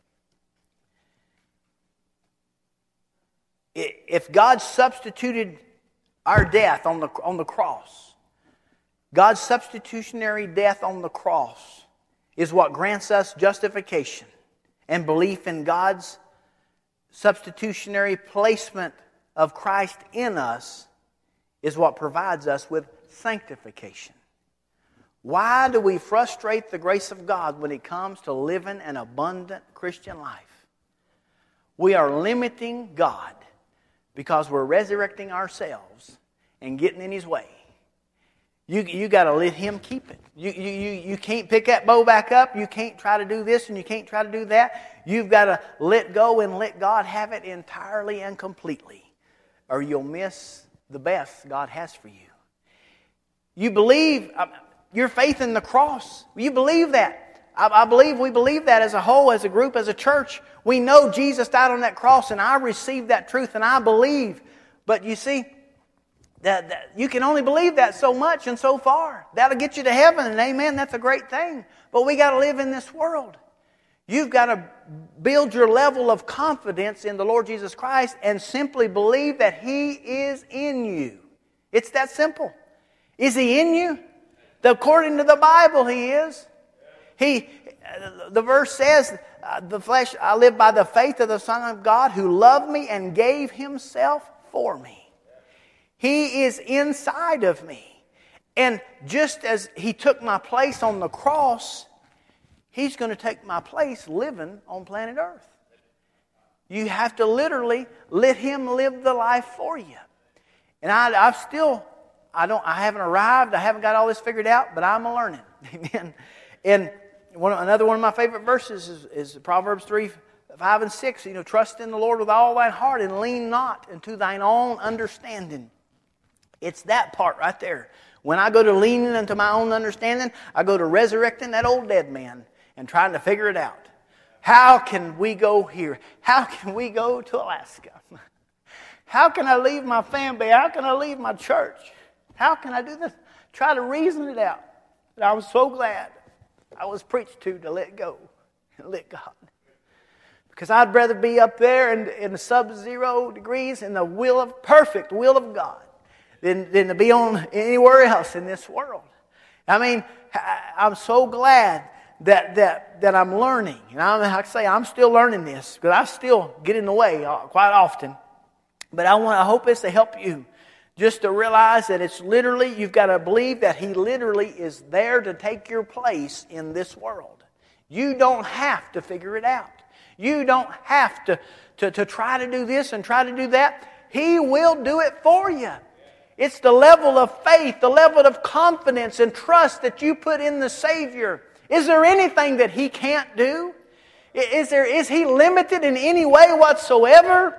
it. If God substituted our death on the cross, God's substitutionary death on the cross is what grants us justification, and belief in God's substitutionary placement of Christ in us is what provides us with sanctification. Why do we frustrate the grace of God when it comes to living an abundant Christian life? We are limiting God because we're resurrecting ourselves and getting in His way. You got to let Him keep it. You can't pick that bow back up. You can't try to do this and you can't try to do that. You've got to let go and let God have it entirely and completely, or you'll miss the best God has for you. You believe your faith in the cross. You believe that. I believe we believe that as a whole, as a group, as a church. We know Jesus died on that cross, and I received that truth, and I believe. But you see, that you can only believe that so much and so far. That'll get you to heaven, and amen, that's a great thing. But we got to live in this world. You've got to build your level of confidence in the Lord Jesus Christ and simply believe that He is in you. It's that simple. Is He in you? According to the Bible, He is. The verse says, the flesh, I live by the faith of the Son of God who loved me and gave Himself for me. He is inside of me. And just as He took my place on the cross, He's going to take my place living on planet Earth. You have to literally let Him live the life for you. And I haven't arrived. I haven't got all this figured out, but I'm learning. Amen. And Another one of my favorite verses is Proverbs 3, 5, and 6. Trust in the Lord with all thine heart and lean not into thine own understanding. It's that part right there. When I go to leaning into my own understanding, I go to resurrecting that old dead man and trying to figure it out. How can we go here? How can we go to Alaska? How can I leave my family? How can I leave my church? How can I do this? Try to reason it out. And I was so glad I was preached to let go and let God. Because I'd rather be up there in the sub-zero degrees in the perfect will of God than to be on anywhere else in this world. I mean, I'm so glad that I'm learning. And I'm still learning this because I still get in the way quite often. But I hope it's to help you just to realize that it's literally, you've got to believe that He literally is there to take your place in this world. You don't have to figure it out. You don't have to try to do this and try to do that. He will do it for you. It's the level of faith, the level of confidence and trust that you put in the Savior. Is there anything that He can't do? Is He limited in any way whatsoever?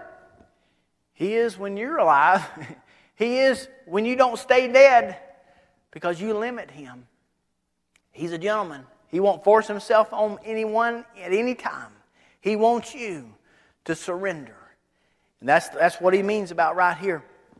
He is when you're alive. He is when you don't stay dead because you limit Him. He's a gentleman. He won't force Himself on anyone at any time. He wants you to surrender. And that's what He means about right here.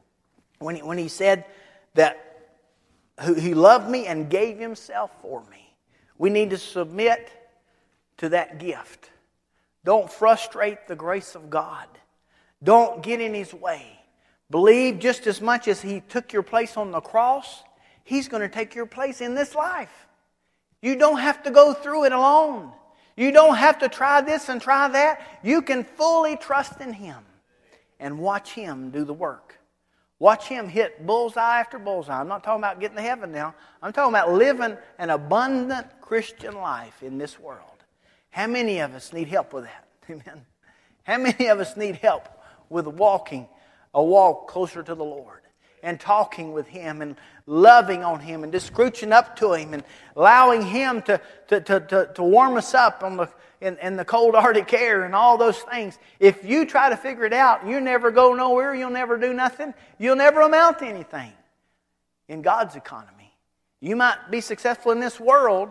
When He said that He loved me and gave Himself for me. We need to submit to that gift. Don't frustrate the grace of God. Don't get in His way. Believe just as much as He took your place on the cross, He's going to take your place in this life. You don't have to go through it alone. You don't have to try this and try that. You can fully trust in Him and watch Him do the work. Watch Him hit bullseye after bullseye. I'm not talking about getting to heaven now. I'm talking about living an abundant Christian life in this world. How many of us need help with that? Amen. How many of us need help with walking a walk closer to the Lord and talking with Him and loving on Him and just scrooching up to Him and allowing Him to warm us up in the cold Arctic air and all those things? If you try to figure it out, you never go nowhere, you'll never do nothing, you'll never amount to anything in God's economy. You might be successful in this world,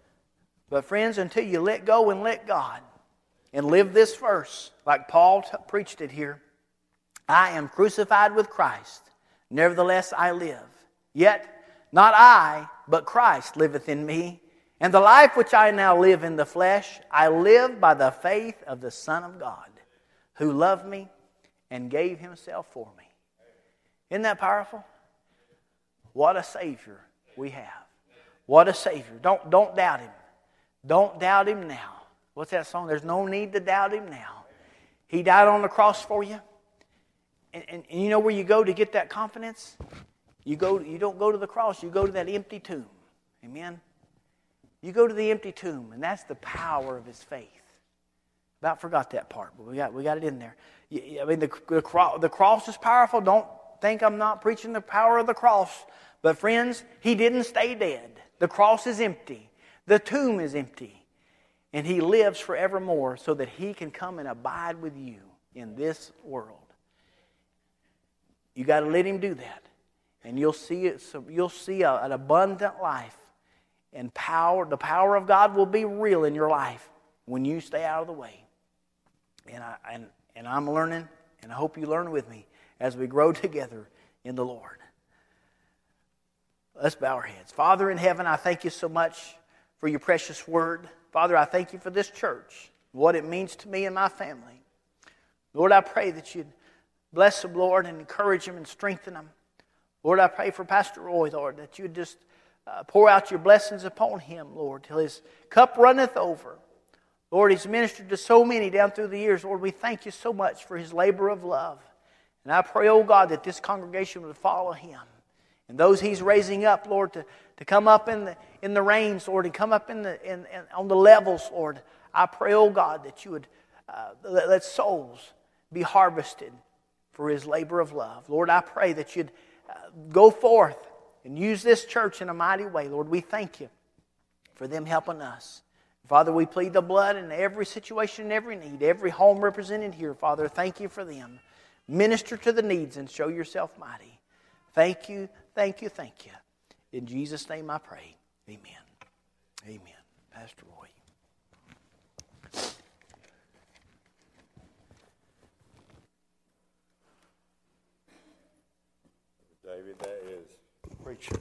but friends, until you let go and let God and live this verse, like Paul preached it here, I am crucified with Christ, nevertheless I live. Yet not I, but Christ liveth in me. And the life which I now live in the flesh, I live by the faith of the Son of God, who loved me and gave Himself for me. Isn't that powerful? What a Savior we have. What a Savior. Don't doubt Him. Don't doubt Him now. What's that song? There's no need to doubt Him now. He died on the cross for you. And you know where you go to get that confidence? You don't go to the cross, you go to that empty tomb. Amen? You go to the empty tomb, and that's the power of His faith. About forgot that part, but we got it in there. I mean, the cross is powerful. Don't think I'm not preaching the power of the cross. But friends, He didn't stay dead. The cross is empty. The tomb is empty. And He lives forevermore so that He can come and abide with you in this world. You got to let Him do that. And you'll see it. So you'll see an abundant life. And the power of God will be real in your life when you stay out of the way. And I'm learning, and I hope you learn with me as we grow together in the Lord. Let's bow our heads. Father in heaven, I thank You so much for Your precious word. Father, I thank You for this church, what it means to me and my family. Lord, I pray that You'd bless them, Lord, and encourage them and strengthen them. Lord, I pray for Pastor Roy, Lord, that You'd just pour out Your blessings upon him, Lord, till his cup runneth over. Lord, he's ministered to so many down through the years. Lord, we thank You so much for his labor of love. And I pray, oh God, that this congregation would follow him. And those he's raising up, Lord, to come up in the reigns, Lord, and come up on the levels, Lord. I pray, oh God, that You would let souls be harvested for his labor of love. Lord, I pray that You'd go forth and use this church in a mighty way. Lord, we thank You for them helping us. Father, we plead the blood in every situation and every need, every home represented here. Father, thank you for them. Minister to the needs and show yourself mighty. Thank you, thank you, thank you. In Jesus' name I pray. Amen. Amen. Pastor Roy. David, that is preaching.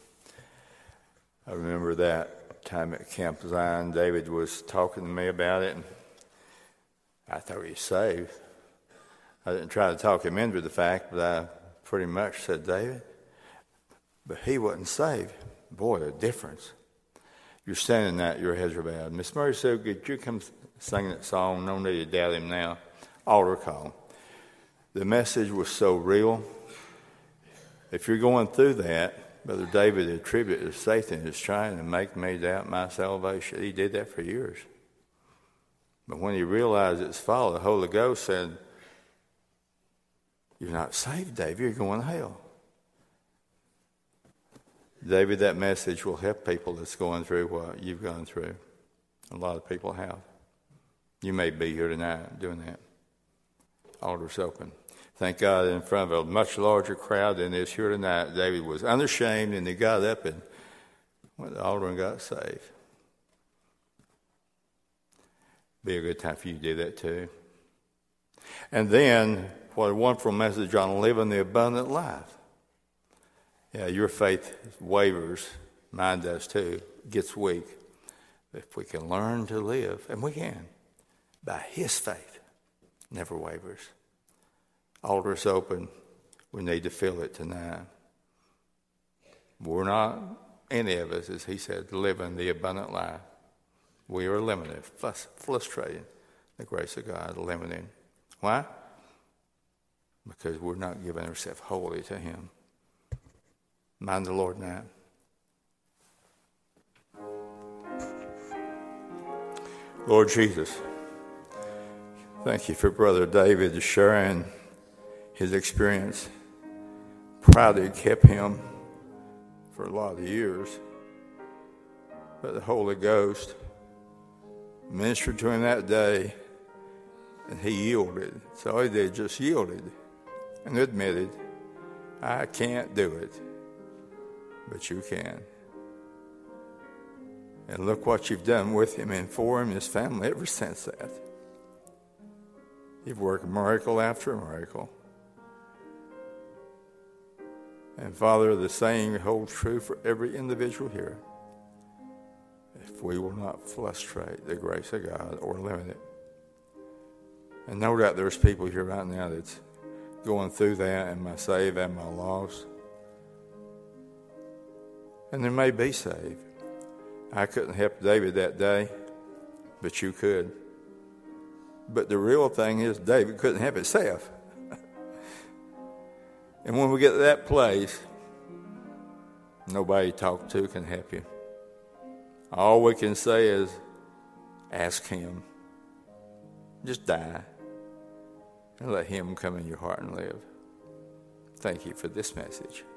I remember that time at Camp Zion, David was talking to me about it, and I thought he was saved. I didn't try to talk him into the fact, but I pretty much said, David, but he wasn't saved. Boy, the difference. You're standing there, your heads are bowed. Miss Murray said, could you come sing that song? No need to doubt him now. Altar call. The message was so real. If you're going through that, Brother David attributed Satan is trying to make me doubt my salvation. He did that for years. But when he realized it's false, the Holy Ghost said, you're not saved, David. You're going to hell. David, that message will help people that's going through what you've gone through. A lot of people have. You may be here tonight doing that. Altar's open. Thank God in front of a much larger crowd than is here tonight, David was unashamed, and he got up and went to the altar and got saved. Be a good time for you to do that too. And then, what a wonderful message on living the abundant life. Yeah, your faith wavers, mine does too, gets weak. If we can learn to live, and we can, by His faith, never wavers. Altar's open. We need to fill it tonight. We're not, any of us, as he said, living the abundant life. We are limited, frustrating the grace of God, limiting. Why? Because we're not giving ourselves wholly to Him. Mind the Lord now. Lord Jesus, thank you for Brother David sharing his experience. Probably had kept him for a lot of years. But the Holy Ghost ministered to him that day, and he yielded. So he did, just yielded and admitted, I can't do it, but you can. And look what you've done with him and for him, his family, ever since that. You've worked miracle after miracle. And Father, the saying holds true for every individual here. If we will not frustrate the grace of God or limit it. And no doubt there's people here right now that's going through that, am I saved, am I lost? And they may be saved. I couldn't help David that day, but you could. But the real thing is David couldn't help himself. And when we get to that place, nobody to talk to can help you. All we can say is, ask Him. Just die. And let Him come in your heart and live. Thank you for this message.